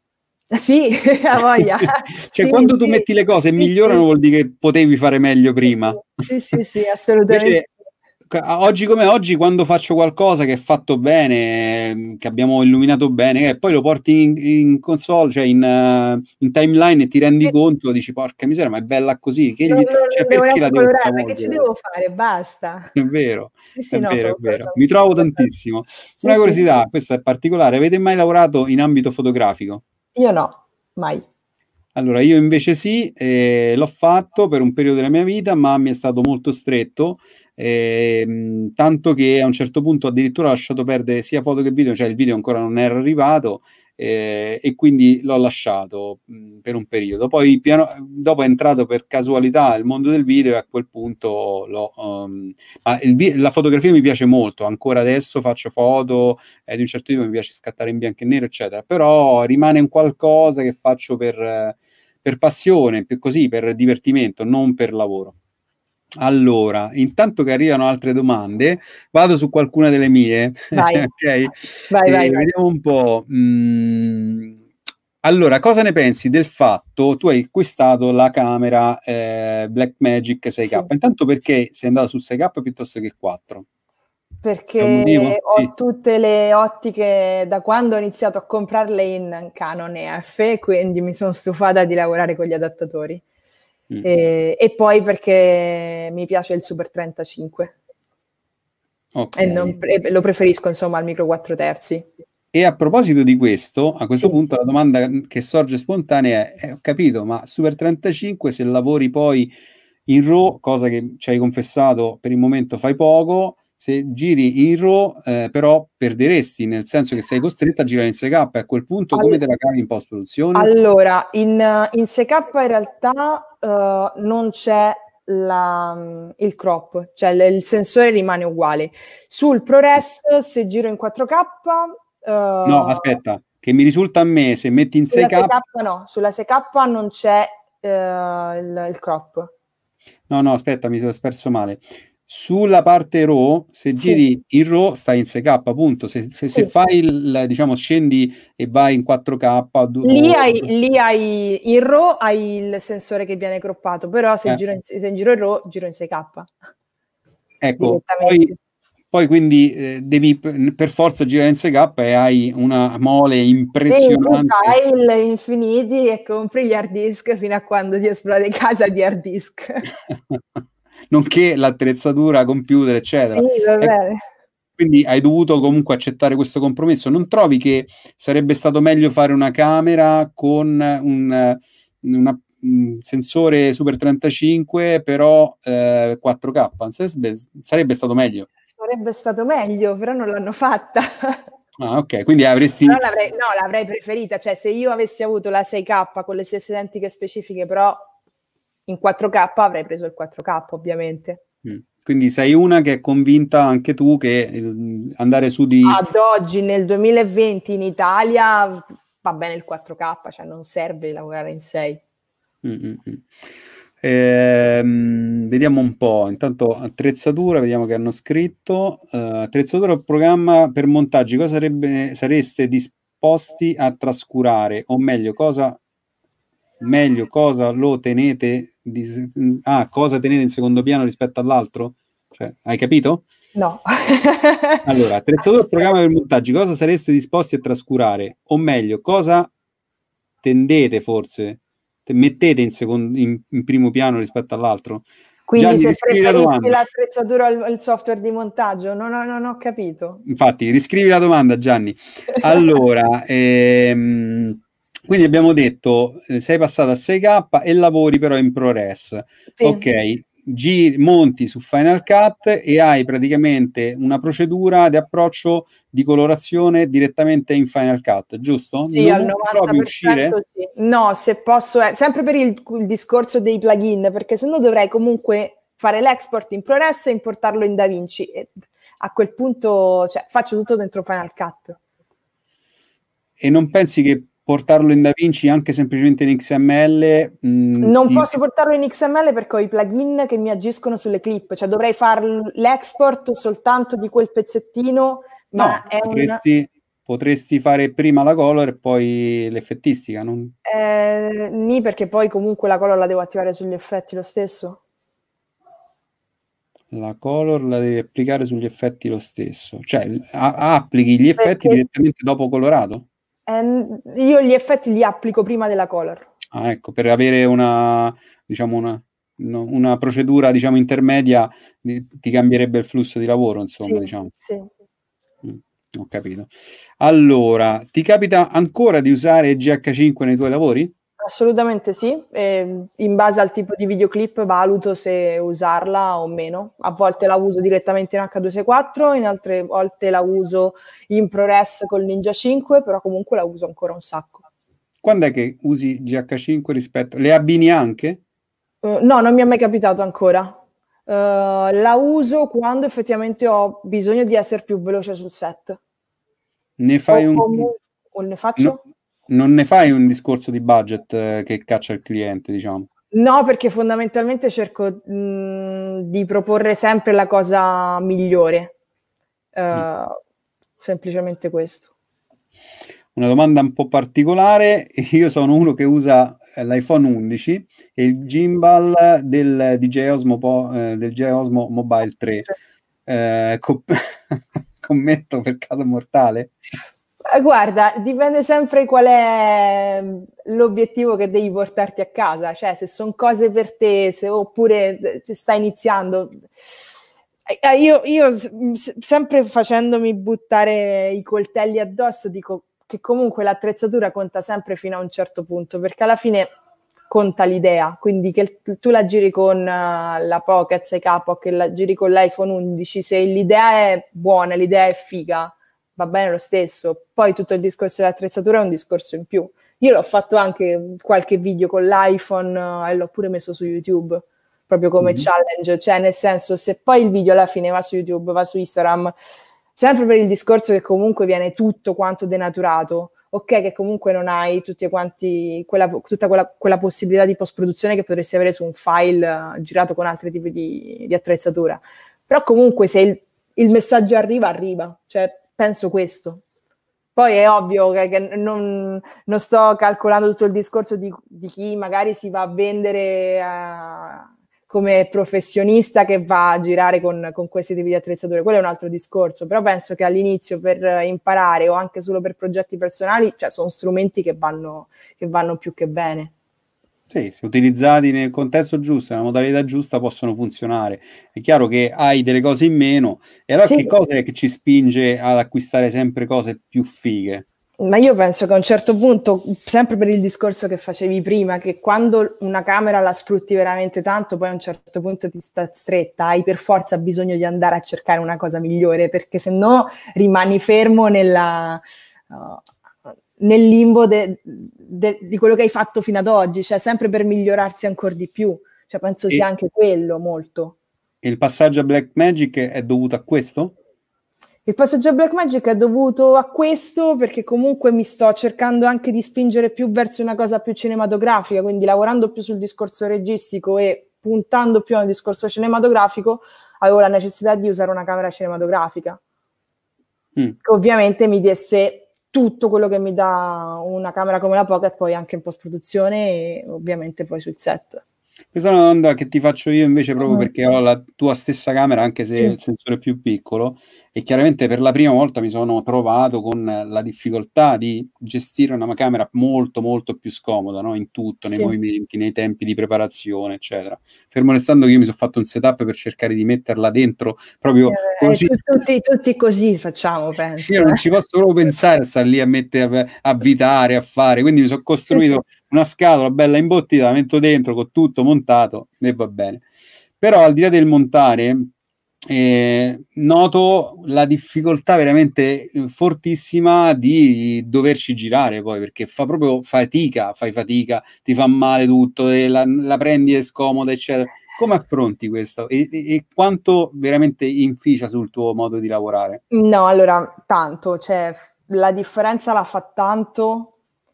Sì, ha voglia. Cioè, Sì, quando tu sì, metti le cose e sì, migliorano, sì, vuol dire che potevi fare meglio sì, prima. sì, sì, sì, assolutamente Invece, ca- oggi come oggi, quando faccio qualcosa che è fatto bene, ehm, che abbiamo illuminato bene, e poi lo porti in, in console, cioè in, eh, in timeline e ti rendi sì. conto, dici, porca miseria, ma è bella così. Che Non, gli- non- cioè, non devo perché la neanche devo colorarla, che ci stravolgere devo adesso? fare? Basta. È vero, Sì, è sì, no, vero, è sono vero. d'accordo. Mi trovo Sono d'accordo. tantissimo. Sì, Una sì, sì. curiosità, questa è particolare. Avete mai lavorato in ambito fotografico? Io no, mai. Allora, io invece sì, eh, l'ho fatto per un periodo della mia vita, ma mi è stato molto stretto, ehm, tanto che a un certo punto addirittura ho lasciato perdere sia foto che video, cioè il video ancora non era arrivato, eh, e quindi l'ho lasciato mh, per un periodo. Poi piano, dopo è entrato per casualità il mondo del video e a quel punto l'ho... um, ma il vi- la fotografia mi piace molto, ancora adesso faccio foto eh, di un certo tipo, mi piace scattare in bianco e nero, eccetera, però rimane un qualcosa che faccio per, eh, per passione, per così, per divertimento, non per lavoro. Allora, intanto che arrivano altre domande, vado su qualcuna delle mie, Vai, ok? vai, E vai, vai. vediamo un po'. Mm, allora, cosa ne pensi del fatto tu hai acquistato la camera eh, Blackmagic sei K? Sì. Intanto perché sei andata su sei K piuttosto che quattro? C'è un motivo? Perché Sì. ho tutte le ottiche da quando ho iniziato a comprarle in Canon E F, quindi mi sono stufata di lavorare con gli adattatori. Mm. E, e poi perché mi piace il Super trentacinque Ok. e non pre- lo preferisco insomma al micro quattro terzi. E a proposito di questo, a questo Sì. punto la domanda che sorge spontanea è, eh, ho capito, ma Super trentacinque se lavori poi in RAW, cosa che ci hai confessato per il momento fai poco, se giri in RAW eh, però perderesti, nel senso che sei costretta a girare in sei K e a quel punto come Al- te la cavi in post-produzione? allora, in, in sei K in realtà eh, non c'è la- il crop, cioè l- il sensore rimane uguale. Sul Sì. ProRes, se giro in quattro K, No, eh, aspetta, che mi risulta a me se metti in sulla sei K, sei K no, sulla sei K non c'è eh, il, il crop. no, no, aspetta, mi sono sperso male. Sulla parte RAW, se Sì, giri in RAW stai in sei K, appunto. Se, se- se sì. fai il, diciamo, scendi e vai in quattro K Lì o, hai, lì hai in RAW hai il sensore che viene croppato, però se eh, giro in, se in giro in RAW giro in sei K ecco, poi, direttamente. poi quindi eh, devi per per forza girare in sei K e hai una mole Sì, tu impressionante. file infiniti e compri gli hard disk fino a quando ti esplode casa di hard disk. Nonché l'attrezzatura, computer, Sì, eccetera. va E bene. quindi hai dovuto comunque accettare questo compromesso. Non trovi che sarebbe stato meglio fare una camera con un, una- un sensore Super trentacinque, però eh, quattro K? Sarebbe, sarebbe stato meglio. Sarebbe stato meglio, però non l'hanno fatta. Ah, ok, quindi Però avresti... l'avrei, no, l'avrei preferita, cioè se io avessi avuto la sei K con le stesse identiche specifiche, però in quattro K avrei preso il quattro K, ovviamente. Mm. Quindi sei una che è convinta anche tu che eh, andare su di... Ad oggi, nel duemilaventi in Italia, va bene il quattro K, cioè non serve lavorare in sei. Mm, mm, mm. Ehm, vediamo un po', intanto attrezzatura, vediamo che hanno scritto, uh, attrezzatura o programma per montaggi, cosa sarebbe, sareste disposti a trascurare, o meglio, cosa, meglio, cosa lo tenete, di, ah, cosa tenete in secondo piano rispetto all'altro? Cioè, hai capito? No. Allora, attrezzatura o programma per montaggi, cosa sareste disposti a trascurare, o meglio, cosa tendete forse mettete in, secondo, in, in primo piano rispetto all'altro? Quindi Gianni, se riscrivi la preferisci domanda. l'attrezzatura o il software di montaggio? No, no, non ho capito. Infatti, riscrivi la domanda, Gianni. Allora, ehm, quindi abbiamo detto, eh, sei passato a sei K e lavori però in ProRes. Sì. Ok, giri, monti su Final Cut e hai praticamente una procedura di approccio di colorazione direttamente in Final Cut, giusto? Sì, non al vuoi novanta proprio per cento uscire? sì. No, se posso, eh, sempre per il, il discorso dei plugin, perché se no dovrei comunque fare l'export in ProRes e importarlo in DaVinci. E a quel punto, cioè, faccio tutto dentro Final Cut. E non pensi che portarlo in DaVinci anche semplicemente in X M L mh, non ti... posso portarlo in X M L perché ho i plugin che mi agiscono sulle clip, cioè dovrei fare l'export soltanto di quel pezzettino, ma no, è potresti, un... potresti fare prima la color e poi l'effettistica, non... Eh, nì, perché poi comunque la color la devo attivare sugli effetti lo stesso. La color la devi applicare sugli effetti lo stesso, cioè a- applichi gli effetti Perché direttamente dopo colorato? eh, io gli effetti li applico prima della color. Ah, ecco, per avere una, diciamo, una, no, una procedura, diciamo, intermedia di- ti cambierebbe il flusso di lavoro, insomma, Sì, diciamo. sì. Mm, ho capito. Allora, ti capita ancora di usare G H cinque nei tuoi lavori? Assolutamente sì, e in base al tipo di videoclip valuto se usarla o meno. A volte la uso direttamente in H duecentosessantaquattro, in altre volte la uso in ProRes col Ninja cinque, però comunque la uso ancora un sacco. Quando è che usi G H cinque rispetto... Le abbini anche? Uh, no, non mi è mai capitato ancora. Uh, la uso quando effettivamente ho bisogno di essere più veloce sul set. Ne O fai un... comunque o ne faccio? no, non ne fai un discorso di budget eh, che caccia il cliente, diciamo. No, perché fondamentalmente cerco mh, di proporre sempre la cosa migliore. Uh, Mm. semplicemente questo. Una domanda un po' particolare, io sono uno che usa l'iPhone undici e il gimbal del D J Osmo, po- eh, del D J Osmo Mobile tre. Eh, co- commetto peccato mortale? Guarda, dipende sempre qual è l'obiettivo che devi portarti a casa, cioè se sono cose per te, se, oppure stai iniziando. Io, io sempre facendomi buttare i coltelli addosso dico che comunque l'attrezzatura conta sempre fino a un certo punto, perché alla fine conta l'idea, quindi che tu la giri con la Pocket sei K o che la giri con l'iPhone undici, se l'idea è buona, l'idea è figa, va bene lo stesso. Poi tutto il discorso dell'attrezzatura è un discorso in più. Io l'ho fatto anche qualche video con l'iPhone uh, e l'ho pure messo su YouTube, proprio come mm-hmm. challenge, cioè nel senso se poi il video alla fine va su YouTube, va su Instagram, sempre per il discorso che comunque viene tutto quanto denaturato, ok che comunque non hai tutti quanti quella, tutta quella, quella possibilità di post-produzione che potresti avere su un file uh, girato con altri tipi di, di attrezzatura, però comunque se il, il messaggio arriva, arriva, cioè penso questo. Poi è ovvio che, che non, non sto calcolando tutto il discorso di, di chi magari si va a vendere uh, come professionista che va a girare con, con questi tipi di attrezzature. Quello è un altro discorso, però penso che all'inizio per imparare o anche solo per progetti personali, cioè sono strumenti che vanno, che vanno più che bene. Sì, se utilizzati nel contesto giusto, nella modalità giusta, possono funzionare. È chiaro che hai delle cose in meno, e allora sì. Che cosa è che ci spinge ad acquistare sempre cose più fighe? Ma io penso che a un certo punto, sempre per il discorso che facevi prima, che quando una camera la sfrutti veramente tanto, poi a un certo punto ti sta stretta, hai per forza bisogno di andare a cercare una cosa migliore, perché se no rimani fermo nella... Uh, nel limbo de, de, di quello che hai fatto fino ad oggi, cioè sempre per migliorarsi ancora di più, cioè penso e, sia anche quello molto. E il passaggio a Blackmagic è dovuto a questo? Il passaggio a Blackmagic è dovuto a questo, perché comunque mi sto cercando anche di spingere più verso una cosa più cinematografica, quindi lavorando più sul discorso registico e puntando più al discorso cinematografico, avevo la necessità di usare una camera cinematografica, mm. che ovviamente mi desse tutto quello che mi dà una camera come la Pocket, poi anche in post-produzione e ovviamente poi sul set. Questa è una domanda che ti faccio io invece proprio uh-huh. perché ho la tua stessa camera, anche se sì. il sensore è più piccolo, e chiaramente per la prima volta mi sono trovato con la difficoltà di gestire una camera molto molto più scomoda, no? In tutto, nei sì. movimenti, nei tempi di preparazione, eccetera. Fermo restando che io mi sono fatto un setup per cercare di metterla dentro proprio eh, così. Tutti, tutti così facciamo, penso. Io non ci posso proprio pensare a stare lì a mettere, a avvitare, a fare, quindi mi sono costruito sì, sì. una scatola bella imbottita, la metto dentro con tutto montato e va bene. Però al di là del montare eh, noto la difficoltà veramente fortissima di doverci girare poi, perché fa proprio fatica, fai fatica, ti fa male tutto, e la, la prendi è scomoda, eccetera. Come affronti questo e, e, e quanto veramente inficia sul tuo modo di lavorare? No, allora, tanto, cioè la differenza la fa tanto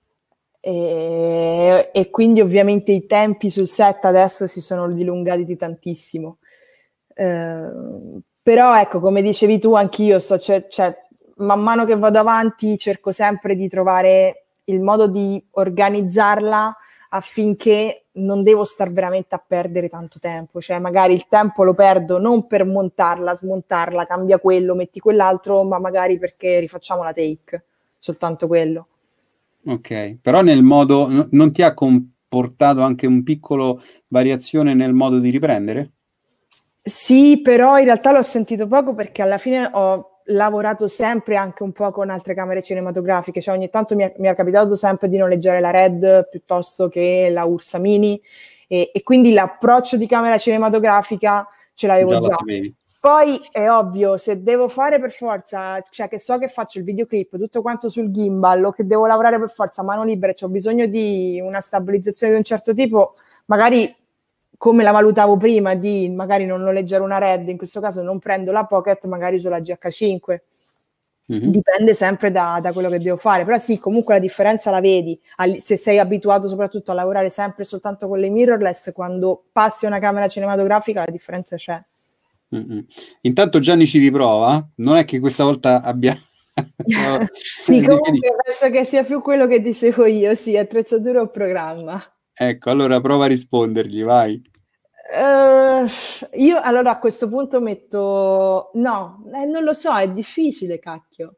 e, e quindi ovviamente i tempi sul set adesso si sono dilungati di tantissimo. Eh, però ecco, come dicevi tu, anch'io sto, cioè, cioè, man mano che vado avanti cerco sempre di trovare il modo di organizzarla affinché non devo star veramente a perdere tanto tempo, cioè magari il tempo lo perdo non per montarla, smontarla, cambia quello, metti quell'altro, ma magari perché rifacciamo la take, soltanto quello. Ok, però nel modo, n- non ti ha comportato anche un piccolo variazione nel modo di riprendere? Sì, però in realtà l'ho sentito poco perché alla fine ho lavorato sempre anche un po' con altre camere cinematografiche, cioè ogni tanto mi è, mi è capitato sempre di noleggiare la Red piuttosto che la Ursa Mini e, e quindi l'approccio di camera cinematografica ce l'avevo già. già. Poi è ovvio, se devo fare per forza, cioè che so che faccio il videoclip, tutto quanto sul gimbal o che devo lavorare per forza a mano libera e ho bisogno di una stabilizzazione di un certo tipo, magari come la valutavo prima di magari non noleggiare una Red, in questo caso non prendo la Pocket, magari uso la G H cinque. Mm-hmm. Dipende sempre da, da quello che devo fare, però sì, comunque la differenza la vedi se sei abituato soprattutto a lavorare sempre soltanto con le mirrorless, quando passi a una camera cinematografica la differenza c'è. Mm-hmm. Intanto Gianni ci riprova, non è che questa volta abbia sì, comunque penso che sia più quello che dicevo io, sì, attrezzatura o programma. Ecco, allora prova a rispondergli, vai. Uh, io allora a questo punto metto no, eh, non lo so, è difficile, cacchio.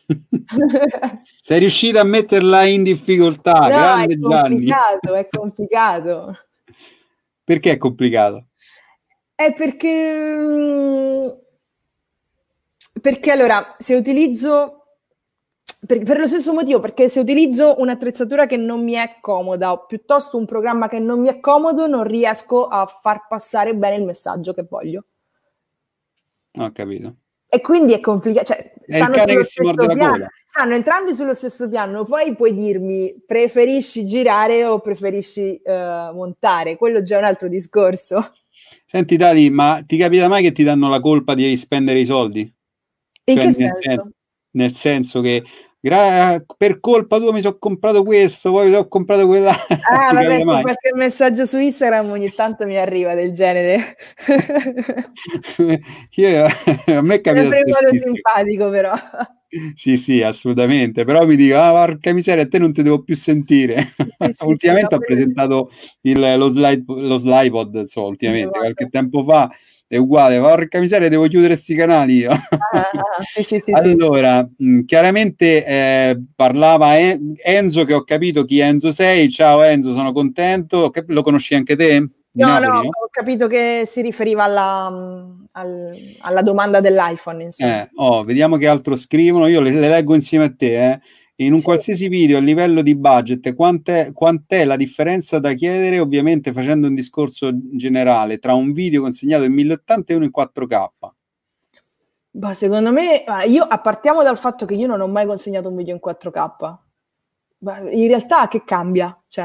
Sei riuscita a metterla in difficoltà, no, grande è complicato, Gianni. È complicato. Perché è complicato? È perché perché allora, se utilizzo per, per lo stesso motivo, perché se utilizzo un'attrezzatura che non mi è comoda o piuttosto un programma che non mi è comodo, non riesco a far passare bene il messaggio che voglio. Ho capito. E quindi è complicato, cioè, è il cane che si morde la piano, coda. Stanno entrambi sullo stesso piano, poi puoi dirmi preferisci girare o preferisci uh, montare, quello già è un altro discorso. Senti Dali, ma ti capita mai che ti danno la colpa di spendere i soldi? In cioè, che nel senso? Sen- nel senso che gra- per colpa tua mi sono comprato questo, poi mi sono comprato quella. Ah, vabbè, qualche messaggio su Instagram ogni tanto mi arriva del genere. Io, a me capita sempre simpatico però. Sì, sì, assolutamente, però mi dico, ah, porca miseria, a te non ti devo più sentire. Sì, sì, ultimamente sì, ho presentato il, lo, slide, lo Slypod, insomma, ultimamente, qualche tempo fa, è uguale, porca miseria, devo chiudere sti canali io. Ah, sì, sì, sì, allora, sì. Mh, chiaramente eh, parlava en- Enzo, che ho capito chi Enzo sei. Ciao Enzo, sono contento. Lo conosci anche te? Di no, Napoli, no, no, ho capito che si riferiva alla, al, alla domanda dell'iPhone, insomma. Eh, oh, vediamo che altro scrivono, io le, le leggo insieme a te, eh. In un sì. qualsiasi video a livello di budget, quant'è, quant'è la differenza da chiedere, ovviamente facendo un discorso generale, tra un video consegnato in mille ottanta e uno in quattro K? Bah, secondo me, io partiamo dal fatto che io non ho mai consegnato un video in quattro K. Bah, in realtà che cambia? Cioè,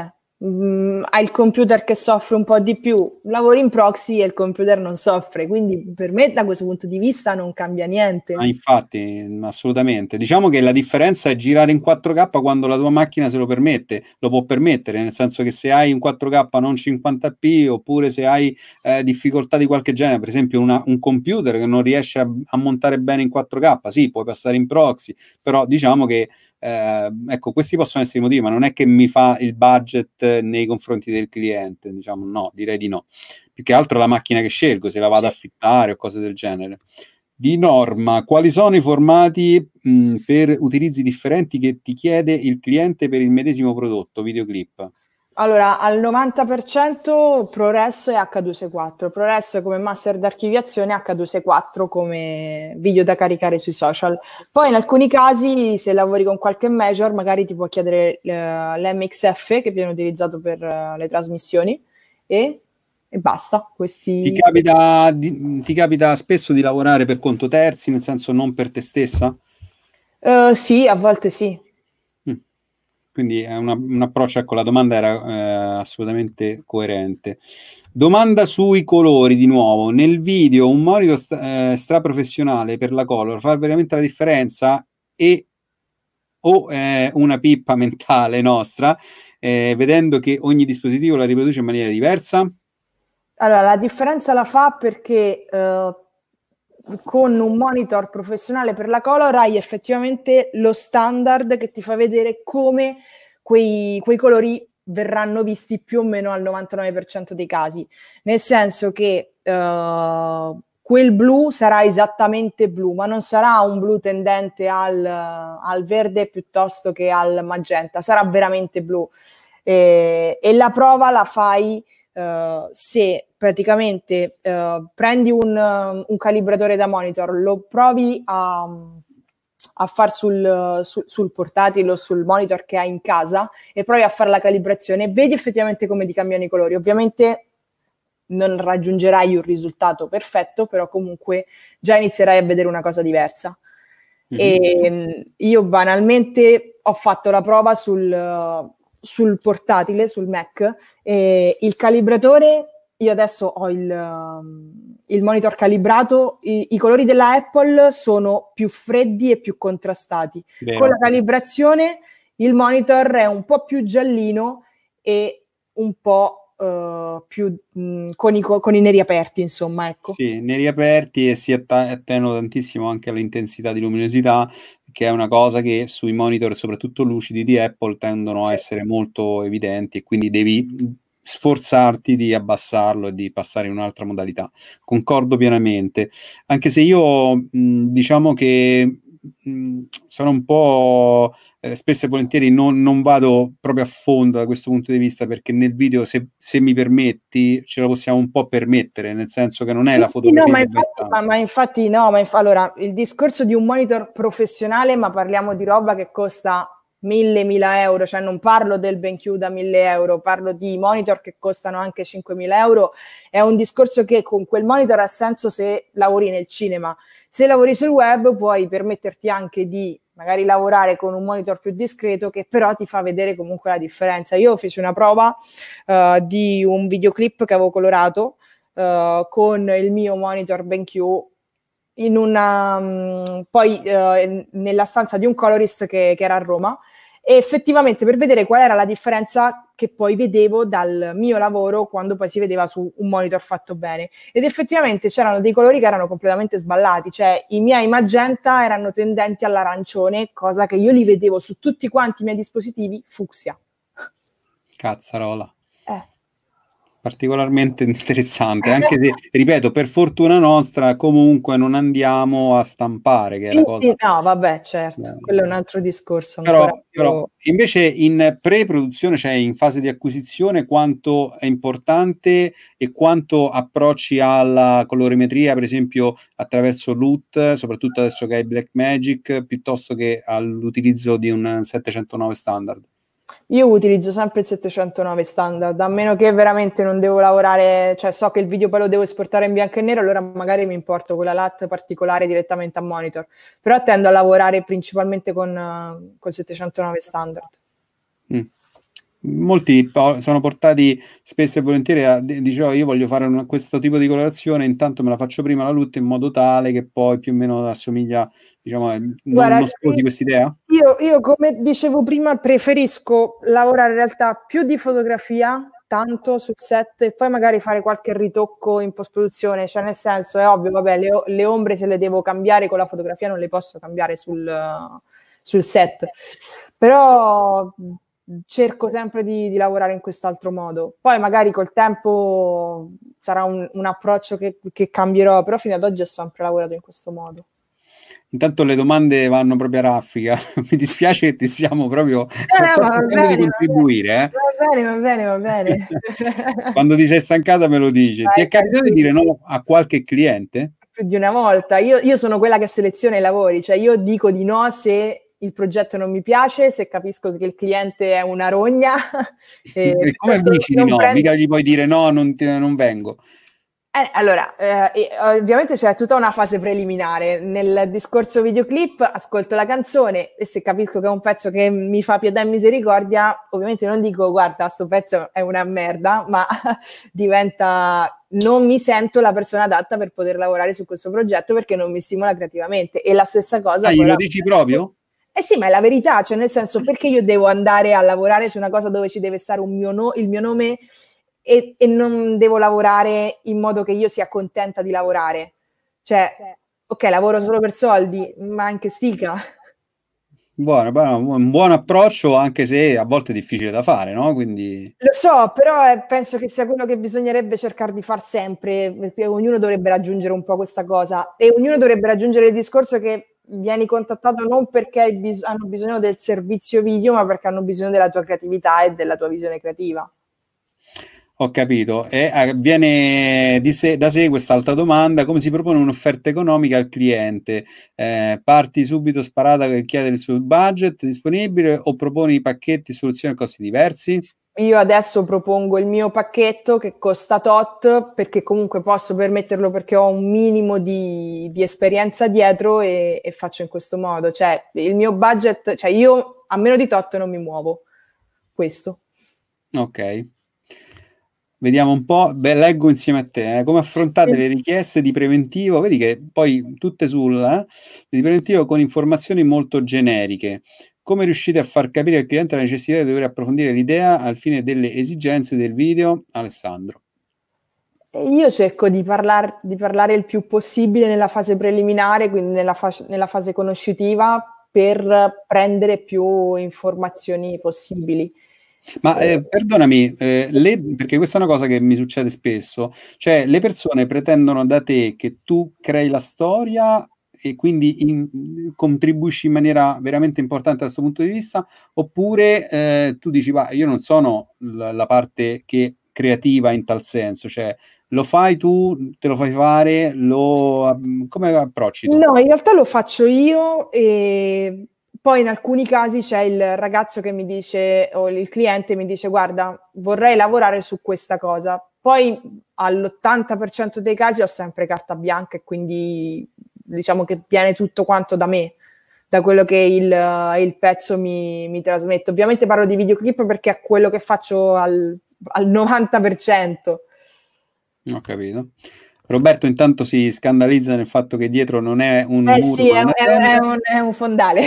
mh, hai il computer che soffre un po' di più, lavori in proxy e il computer non soffre, quindi per me da questo punto di vista non cambia niente. Ah, infatti, assolutamente. Diciamo che la differenza è girare in quattro K quando la tua macchina se lo permette, lo può permettere, nel senso che se hai un quattro K non cinquanta p, oppure se hai eh, difficoltà di qualche genere, per esempio una, un computer che non riesce a, a montare bene in quattro K, sì, puoi passare in proxy, però diciamo che eh, ecco, questi possono essere i motivi, ma non è che mi fa il budget nei confronti del cliente, diciamo no, direi di no. Più che altro la macchina che scelgo, se la vado a affittare o cose del genere. Di norma, quali sono i formati mh, per utilizzi differenti che ti chiede il cliente per il medesimo prodotto, videoclip? Allora, al novanta per cento ProRes e acca duecentosessantaquattro. ProRes come master d'archiviazione, acca duecentosessantaquattro come video da caricare sui social. Poi in alcuni casi, se lavori con qualche major, magari ti può chiedere uh, l'emme X F che viene utilizzato per uh, le trasmissioni e, e basta. Questi... Ti capita, di, ti capita spesso di lavorare per conto terzi, nel senso non per te stessa? Uh, sì, a volte sì. Quindi è una, un approccio, ecco, la domanda era eh, assolutamente coerente. Domanda sui colori, di nuovo. Nel video un monitor st- eh, straprofessionale per la color fa veramente la differenza e o eh, una pippa mentale nostra, eh, vedendo che ogni dispositivo la riproduce in maniera diversa? Allora, la differenza la fa perché eh, con un monitor professionale per la color hai effettivamente lo standard che ti fa vedere come quei, quei colori verranno visti più o meno al novantanove per cento dei casi, nel senso che uh, quel blu sarà esattamente blu, ma non sarà un blu tendente al, al verde piuttosto che al magenta, sarà veramente blu. E, e la prova la fai Uh, se praticamente uh, prendi un, uh, un calibratore da monitor, lo provi a, a far sul, sul, sul portatile o sul monitor che hai in casa e provi a fare la calibrazione e vedi effettivamente come ti cambiano i colori. Ovviamente non raggiungerai un risultato perfetto, però comunque già inizierai a vedere una cosa diversa. Mm-hmm. E io banalmente ho fatto la prova sul sul portatile, sul Mac, e il calibratore, io adesso ho il, um, il monitor calibrato, i, i colori della Apple sono più freddi e più contrastati. Vero. Con la calibrazione il monitor è un po' più giallino e un po' uh, più mh, con, i, con i neri aperti, insomma, ecco. Sì, neri aperti e si attenuano tantissimo anche all'intensità di luminosità, che è una cosa che sui monitor, soprattutto lucidi di Apple, tendono a essere molto evidenti e quindi devi sforzarti di abbassarlo e di passare in un'altra modalità. Concordo pienamente, anche se io mh, diciamo che mh, sono un po' eh, spesso e volentieri non, non vado proprio a fondo da questo punto di vista, perché nel video, se, se mi permetti, ce lo possiamo un po' permettere, nel senso che non è sì, la fotografia. Sì, no, ma infatti, ma, ma infatti no, ma inf- allora il discorso di un monitor professionale, ma parliamo di roba che costa mille, mila euro, cioè non parlo del BenQ da mille euro, parlo di monitor che costano anche cinquemila euro, è un discorso che con quel monitor ha senso se lavori nel cinema. Se lavori sul web puoi permetterti anche di magari lavorare con un monitor più discreto che però ti fa vedere comunque la differenza. Io feci una prova uh, di un videoclip che avevo colorato uh, con il mio monitor BenQ in una, um, poi uh, nella stanza di un colorist che, che era a Roma, e effettivamente per vedere qual era la differenza che poi vedevo dal mio lavoro quando poi si vedeva su un monitor fatto bene, ed effettivamente c'erano dei colori che erano completamente sballati, cioè i miei magenta erano tendenti all'arancione, cosa che io li vedevo su tutti quanti i miei dispositivi fucsia. Cazzarola. Eh. Particolarmente interessante, anche se, ripeto, per fortuna nostra comunque non andiamo a stampare, che sì, è la cosa... Sì, no, vabbè, certo, eh, quello è un altro discorso. Però, più... però invece in pre-produzione, cioè in fase di acquisizione, quanto è importante e quanto approcci alla colorimetria, per esempio attraverso l'U T, soprattutto adesso che hai Blackmagic, piuttosto che all'utilizzo di un settecentonove standard? Io utilizzo sempre il settecentonove standard, a meno che veramente non devo lavorare, cioè so che il video poi lo devo esportare in bianco e nero, allora magari mi importo quella L A T particolare direttamente a monitor, però tendo a lavorare principalmente con uh, col settecentonove standard. Mm. molti po- sono portati spesso e volentieri a d- dicevo io voglio fare una- questo tipo di colorazione, intanto me la faccio prima la LUT in modo tale che poi più o meno assomiglia, diciamo, eh, non, Guarda, non sposi quest'idea? io, io, come dicevo prima, preferisco lavorare in realtà più di fotografia, tanto sul set, e poi magari fare qualche ritocco in post-produzione, cioè nel senso, è ovvio, vabbè, le, le ombre se le devo cambiare con la fotografia non le posso cambiare sul, sul set, però cerco sempre di, di lavorare in quest'altro modo. Poi magari col tempo sarà un, un approccio che, che cambierò, però fino ad oggi ho sempre lavorato in questo modo. Intanto le domande vanno proprio a raffica. Mi dispiace che ti stiamo proprio Eh, sto no, va cercando di bene, contribuire, eh. va bene, va bene, va bene. Quando ti sei stancata me lo dici. Ti Vai, è capitato di tranquillo. dire no a qualche cliente? Più di una volta. Io, io sono quella che seleziona i lavori, cioè io dico di no se il progetto non mi piace, se capisco che il cliente è una rogna. E E come dici di non no? prendo... Mica gli puoi dire no, non, ti- non vengo. Eh, allora, eh, ovviamente c'è tutta una fase preliminare. Nel discorso videoclip ascolto la canzone e se capisco che è un pezzo che mi fa pietà e misericordia, ovviamente non dico guarda, sto pezzo è una merda, ma diventa non mi sento la persona adatta per poter lavorare su questo progetto perché non mi stimola creativamente. E la stessa cosa... Ah, poi glielo la... dici proprio? Eh sì, ma è la verità, cioè nel senso perché io devo andare a lavorare su una cosa dove ci deve stare un mio no, il mio nome e, e non devo lavorare in modo che io sia contenta di lavorare. Cioè, ok, lavoro solo per soldi, ma anche stica. Buono, buono, un buon approccio, anche se a volte è difficile da fare, no? Quindi... Lo so, però eh, penso che sia quello che bisognerebbe cercare di far sempre, perché ognuno dovrebbe raggiungere un po' questa cosa e ognuno dovrebbe raggiungere il discorso che vieni contattato non perché bis- hanno bisogno del servizio video, ma perché hanno bisogno della tua creatività e della tua visione creativa. Ho capito. E eh, viene di sé, da sé quest'altra domanda: come si propone un'offerta economica al cliente? Eh, parti subito sparata che chiede il suo budget disponibile o proponi pacchetti e soluzioni a costi diversi? Io adesso propongo il mio pacchetto che costa tot perché comunque posso permetterlo perché ho un minimo di, di esperienza dietro e, e faccio in questo modo. Cioè il mio budget, cioè io a meno di tot non mi muovo. Questo. Ok. Vediamo un po', beh, leggo insieme a te, eh, come affrontate le richieste di preventivo, vedi che poi tutte sul eh, di preventivo con informazioni molto generiche. Come riuscite a far capire al cliente la necessità di dover approfondire l'idea al fine delle esigenze del video? Alessandro. Io cerco di, parlar, di parlare il più possibile nella fase preliminare, quindi nella, fa- nella fase conoscitiva, per prendere più informazioni possibili. Ma eh, perdonami, eh, le- perché questa è una cosa che mi succede spesso, cioè le persone pretendono da te che tu crei la storia e quindi in- contribuisci in maniera veramente importante da questo punto di vista, oppure eh, tu dici, va, io non sono la, la parte che creativa in tal senso, cioè lo fai tu, te lo fai fare, lo, come approcci tu? No, in realtà lo faccio io e poi in alcuni casi c'è il ragazzo che mi dice, o il cliente mi dice, guarda, vorrei lavorare su questa cosa. Poi all'ottanta per cento dei casi ho sempre carta bianca e quindi diciamo che viene tutto quanto da me, da quello che il, il pezzo mi, mi trasmette. Ovviamente parlo di videoclip perché è quello che faccio al, al novanta per cento. Ho capito. Roberto intanto si scandalizza nel fatto che dietro non è un Eh muro sì, ma è, una è, è, tenda. un, è un fondale.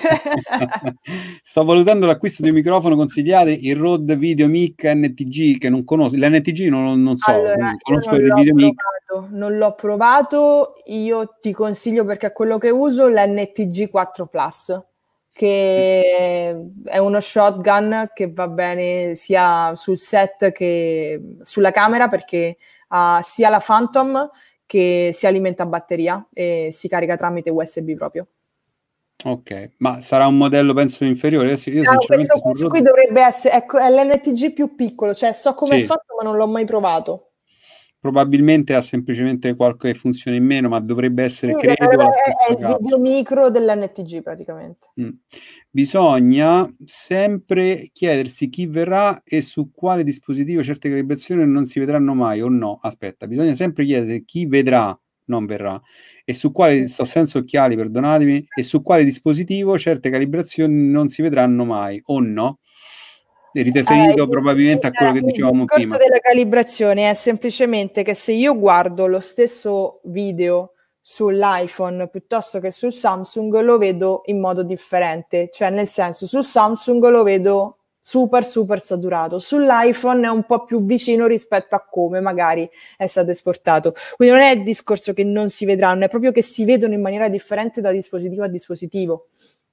Sto valutando l'acquisto di un microfono, consigliate il Rode VideoMic N T G che non conosco, l'N T G non, non so, Allora, io conosco non il l'ho VideoMic. provato, non l'ho provato, io ti consiglio perché è quello che uso l'N T G quattro Plus, che è uno shotgun che va bene sia sul set che sulla camera perché ha sia la Phantom che si alimenta a batteria e si carica tramite U S B proprio. Ok, ma sarà un modello penso inferiore? Io No, sinceramente questo, sul questo qui Rode... dovrebbe essere, ecco, è l'N T G più piccolo, cioè so come è Sì, fatto ma non l'ho mai provato. probabilmente ha semplicemente qualche funzione in meno, ma dovrebbe Sì, essere, è, credo, la è stessa il video capsula. micro dell'N T G praticamente. Mm. Bisogna sempre chiedersi chi verrà e su quale dispositivo certe calibrazioni non si vedranno mai o no. Aspetta, bisogna sempre chiedere chi vedrà, non verrà, e su quale, sto senza occhiali, perdonatemi, e su quale dispositivo certe calibrazioni non si vedranno mai o no. riferito Eh, probabilmente a quello che il dicevamo discorso prima. della calibrazione è semplicemente che se io guardo lo stesso video sull'iPhone piuttosto che sul Samsung lo vedo in modo differente, cioè nel senso sul Samsung lo vedo super super saturato, sull'iPhone è un po' più vicino rispetto a come magari è stato esportato, quindi non è il discorso che non si vedranno, è proprio che si vedono in maniera differente da dispositivo a dispositivo.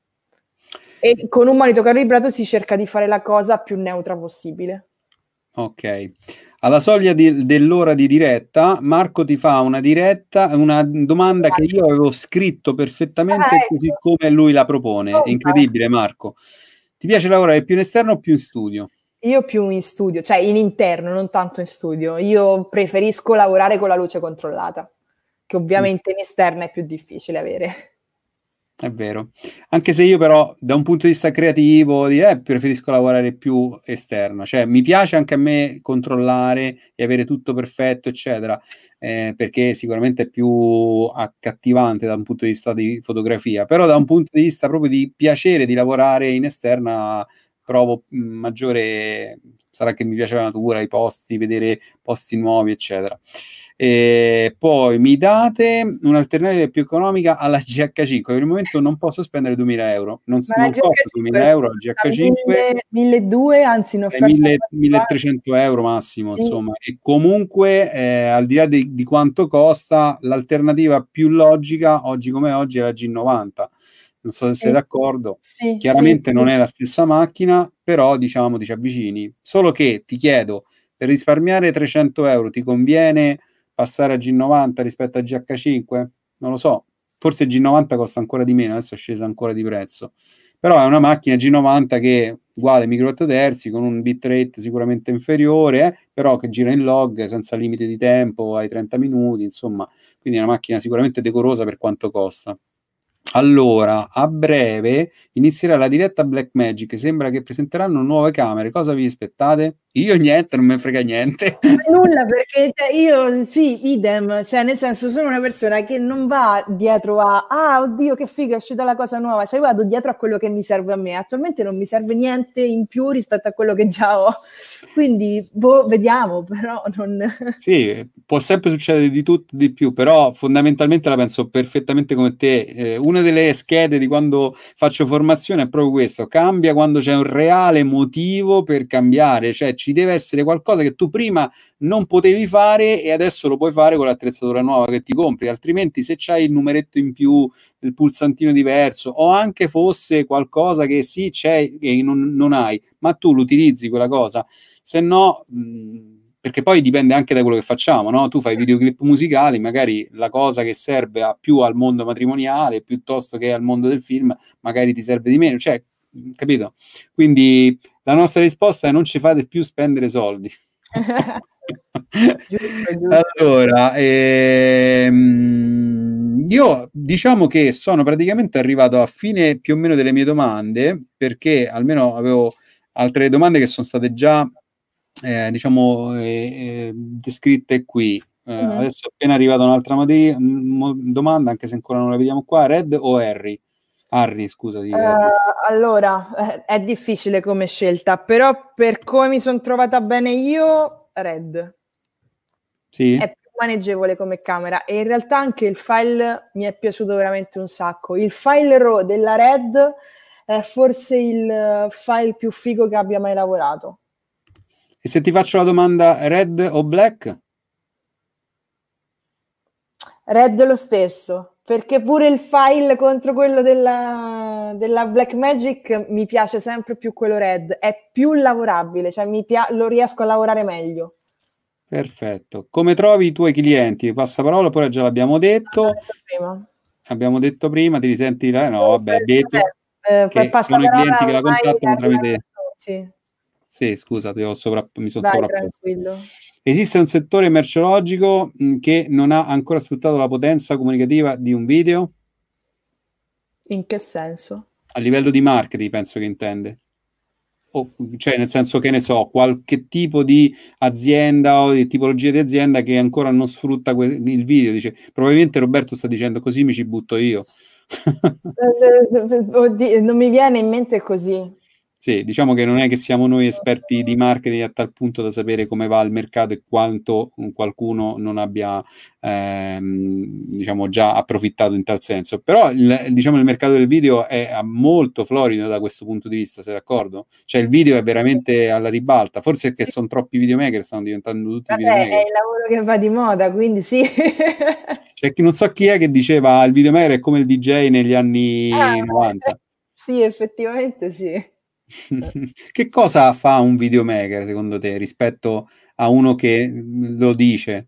E con un monitor calibrato si cerca di fare la cosa più neutra possibile. Ok, alla soglia di, dell'ora di diretta, Marco ti fa una diretta, una domanda che io avevo scritto perfettamente Ah, così ecco. come lui la propone. Oh, È incredibile, Marco. Ti piace lavorare più in esterno o più in studio? io più in studio, cioè in interno, non tanto in studio. Io preferisco lavorare con la luce controllata, che ovviamente in esterna è più difficile avere. È vero, anche se io però da un punto di vista creativo eh, preferisco lavorare più esterno, cioè mi piace anche a me controllare e avere tutto perfetto, eccetera, eh, perché sicuramente è più accattivante da un punto di vista di fotografia, però da un punto di vista proprio di piacere di lavorare in esterna provo mh, maggiore, sarà che mi piace la natura, i posti, vedere posti nuovi, eccetera. E poi mi date un'alternativa più economica alla G H cinque. Per il momento non posso spendere duemila euro, non, Ma la non costa G H cinque duemila euro la G H cinque, milleduecento, anzi in è offerta milletrecento euro massimo, sì, insomma, e comunque eh, al di là di, di quanto costa, l'alternativa più logica oggi come oggi è la G novanta. Non so se sei sì, d'accordo. sì, sì, Chiaramente non sì. è la stessa macchina, però diciamo ti ci avvicini. Solo che ti chiedo, per risparmiare trecento euro ti conviene passare a G novanta rispetto a G H cinque? Non lo so, forse G novanta costa ancora di meno, adesso è scesa ancora di prezzo, però è una macchina G novanta che uguale micro otto terzi con un bitrate sicuramente inferiore, eh, però che gira in log senza limite di tempo ai trenta minuti, insomma, quindi è una macchina sicuramente decorosa per quanto costa. Allora, a breve inizierà la diretta Blackmagic. Sembra che presenteranno nuove camere. Cosa vi aspettate? Io niente, non me frega niente. Nulla, perché cioè, io sì, idem, cioè nel senso sono una persona che non va dietro a ah oddio che figa è uscita la cosa nuova, cioè vado dietro a quello che mi serve a me. Attualmente non mi serve niente in più rispetto a quello che già ho, quindi boh, vediamo, però non... Sì, può sempre succedere di tutto, di più, però fondamentalmente la penso perfettamente come te. Eh, una delle schede di quando faccio formazione è proprio questo: cambia quando c'è un reale motivo per cambiare, cioè ci deve essere qualcosa che tu prima non potevi fare e adesso lo puoi fare con l'attrezzatura nuova che ti compri, altrimenti se c'hai il numeretto in più, il pulsantino diverso o anche fosse qualcosa che sì c'è e non, non hai, ma tu l'utilizzi quella cosa, se no... Mh, perché poi dipende anche da quello che facciamo, no? Tu fai videoclip musicali, magari la cosa che serve a più al mondo matrimoniale piuttosto che al mondo del film, magari ti serve di meno, cioè, capito? Quindi la nostra risposta è non ci fate più spendere soldi. Giusto, giusto. Allora, ehm, io diciamo che sono praticamente arrivato a fine più o meno delle mie domande, perché almeno avevo altre domande che sono state già eh, diciamo eh, eh, descritte qui. Eh, Mm-hmm. adesso è appena arrivata un'altra materia, mo- domanda, anche se ancora non la vediamo qua. Red o Harry? Harry, scusa. Sì, Harry. Uh, allora, eh, è difficile come scelta, però per come mi sono trovata bene io, Red. Sì? È più maneggevole come camera e in realtà anche il file mi è piaciuto veramente un sacco. Il file RAW della Red è forse il file più figo che abbia mai lavorato. E se ti faccio la domanda Red o Black? Red lo stesso, perché pure il file contro quello della, della Blackmagic mi piace sempre più quello Red, è più lavorabile, cioè mi pia- lo riesco a lavorare meglio. Perfetto. Come trovi i tuoi clienti? Passaparola, poi già l'abbiamo detto. L'ho detto prima. Abbiamo detto prima, ti risenti? Eh, no, vabbè, Super, detto eh, per che sono i clienti passaparola che la ormai contattano arrivano, tramite... sì. Sì, scusa, ti ho sovra... mi sono Vai sovrapposto. tranquillo. Esiste un settore merceologico mh, che non ha ancora sfruttato la potenza comunicativa di un video? In che senso? A livello di marketing, penso che intende. O, cioè, nel senso che ne so, qualche tipo di azienda o di tipologia di azienda che ancora non sfrutta que- il video. Dice, probabilmente Roberto sta dicendo così mi ci butto io. Oddio, non mi viene in mente così. Sì, diciamo che non è che siamo noi esperti di marketing a tal punto da sapere come va il mercato e quanto qualcuno non abbia ehm, diciamo già approfittato in tal senso. Però il, diciamo, il mercato del video è molto florido da questo punto di vista, sei d'accordo? Cioè il video è veramente alla ribalta, forse è che sono troppi videomaker, stanno diventando tutti Vabbè, videomaker. è il lavoro che va di moda, quindi sì. Cioè, non so chi è che diceva il videomaker è come il D J negli anni Ah, novanta. sì, effettivamente sì. Che cosa fa un videomaker secondo te rispetto a uno che lo dice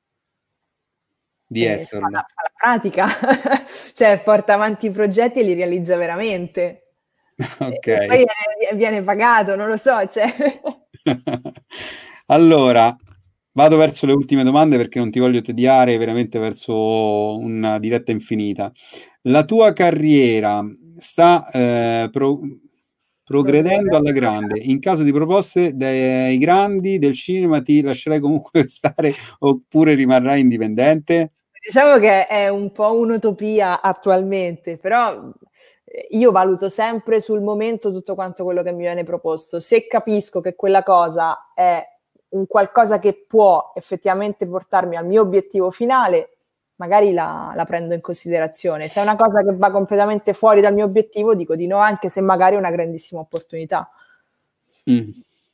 di E fa esserlo? la, fa la pratica, cioè porta avanti i progetti e li realizza veramente. Ok. E poi viene, viene pagato, non lo so, cioè. Allora, vado verso le ultime domande perché non ti voglio tediare veramente verso una diretta infinita. La tua carriera sta eh, pro- progredendo alla grande. In caso di proposte dai grandi del cinema ti lascerai comunque stare oppure rimarrai indipendente? Diciamo che è un po' un'utopia attualmente, però io valuto sempre sul momento tutto quanto quello che mi viene proposto. Se capisco che quella cosa è un qualcosa che può effettivamente portarmi al mio obiettivo finale, magari la, la prendo in considerazione. Se è una cosa che va completamente fuori dal mio obiettivo, dico di no, anche se magari è una grandissima opportunità. Mm.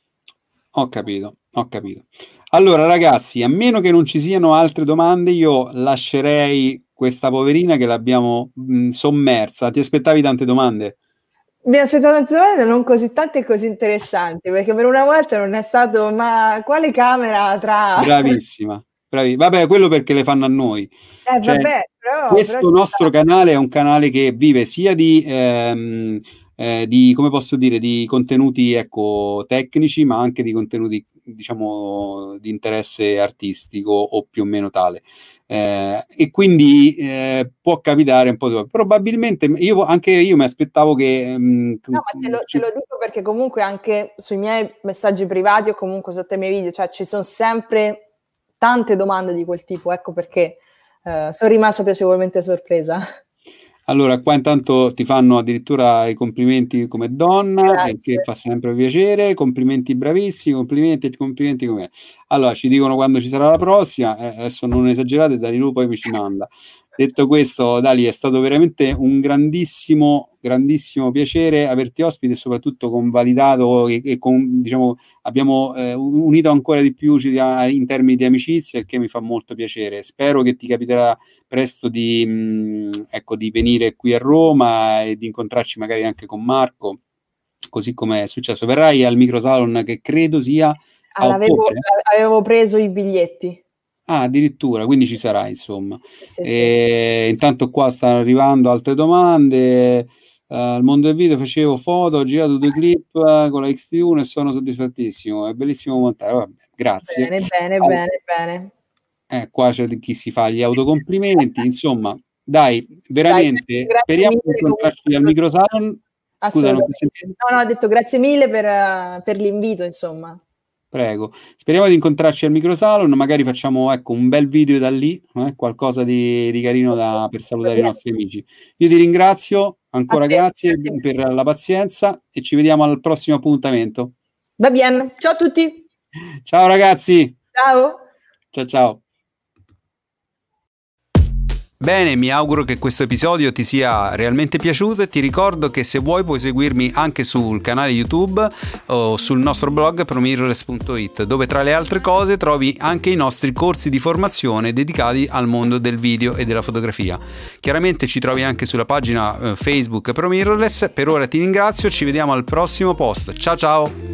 Ho capito, ho capito. Allora ragazzi, a meno che non ci siano altre domande, io lascerei questa poverina che l'abbiamo mh, sommersa. Ti aspettavi tante domande? Mi aspettavo tante domande, non così tante e così interessanti, perché per una volta non è stato, ma quale camera tra... Bravissima, bravi. Vabbè, quello perché le fanno a noi. Eh Cioè, vabbè, però... questo però nostro canale è un canale che vive sia di, ehm, eh, di, come posso dire, di contenuti, ecco, tecnici, ma anche di contenuti, diciamo, di interesse artistico o più o meno tale. Eh, e quindi eh, può capitare un po'. Probabilmente io, anche io mi aspettavo che... Mh, No, ma te lo, te lo dico perché comunque anche sui miei messaggi privati o comunque sotto i miei video, cioè ci sono sempre tante domande di quel tipo, ecco perché eh, sono rimasta piacevolmente sorpresa. Allora, qua intanto ti fanno addirittura i complimenti come donna, e che fa sempre piacere, complimenti bravissimi, complimenti, complimenti come... Allora, ci dicono quando ci sarà la prossima, eh, adesso non esagerate, Dalilu poi mi ci manda. Detto questo, Dali, è stato veramente un grandissimo, grandissimo piacere averti ospite e soprattutto convalidato e, e con, diciamo, abbiamo eh, unito ancora di più in termini di amicizia, il che mi fa molto piacere. Spero che ti capiterà presto di, mh, ecco, di venire qui a Roma e di incontrarci magari anche con Marco, così come è successo. Verrai al Microsalon che credo sia a Avevo, ottobre. avevo preso i biglietti. Ah, addirittura, quindi ci sarà, insomma. Sì, sì, E sì. intanto qua stanno arrivando altre domande. Uh, al mondo del video facevo foto, ho girato due clip uh, con la X T uno e sono soddisfattissimo. È bellissimo montare. Vabbè, grazie. Bene, bene, Allora, bene, bene. Eh, qua c'è chi si fa gli autocomplimenti. Insomma, dai, veramente Dai, grazie speriamo di mille incontrarci comunque. al Microsalon. Scusa, non ti Assolutamente. senti? No, no, ho detto grazie mille per, uh, per l'invito, insomma. Prego. Speriamo di incontrarci al Microsalon, magari facciamo ecco, un bel video da lì, eh, qualcosa di, di carino da, per salutare i nostri amici. Io ti ringrazio, ancora te, grazie, grazie per la pazienza e ci vediamo al prossimo appuntamento. Va bene, ciao a tutti. Ciao ragazzi. Ciao. Ciao ciao. Bene, mi auguro che questo episodio ti sia realmente piaciuto e ti ricordo che se vuoi puoi seguirmi anche sul canale YouTube o sul nostro blog promirrorless punto it, dove tra le altre cose trovi anche i nostri corsi di formazione dedicati al mondo del video e della fotografia. Chiaramente ci trovi anche sulla pagina Facebook Promirrorless. Per ora ti ringrazio, ci vediamo al prossimo post. Ciao ciao!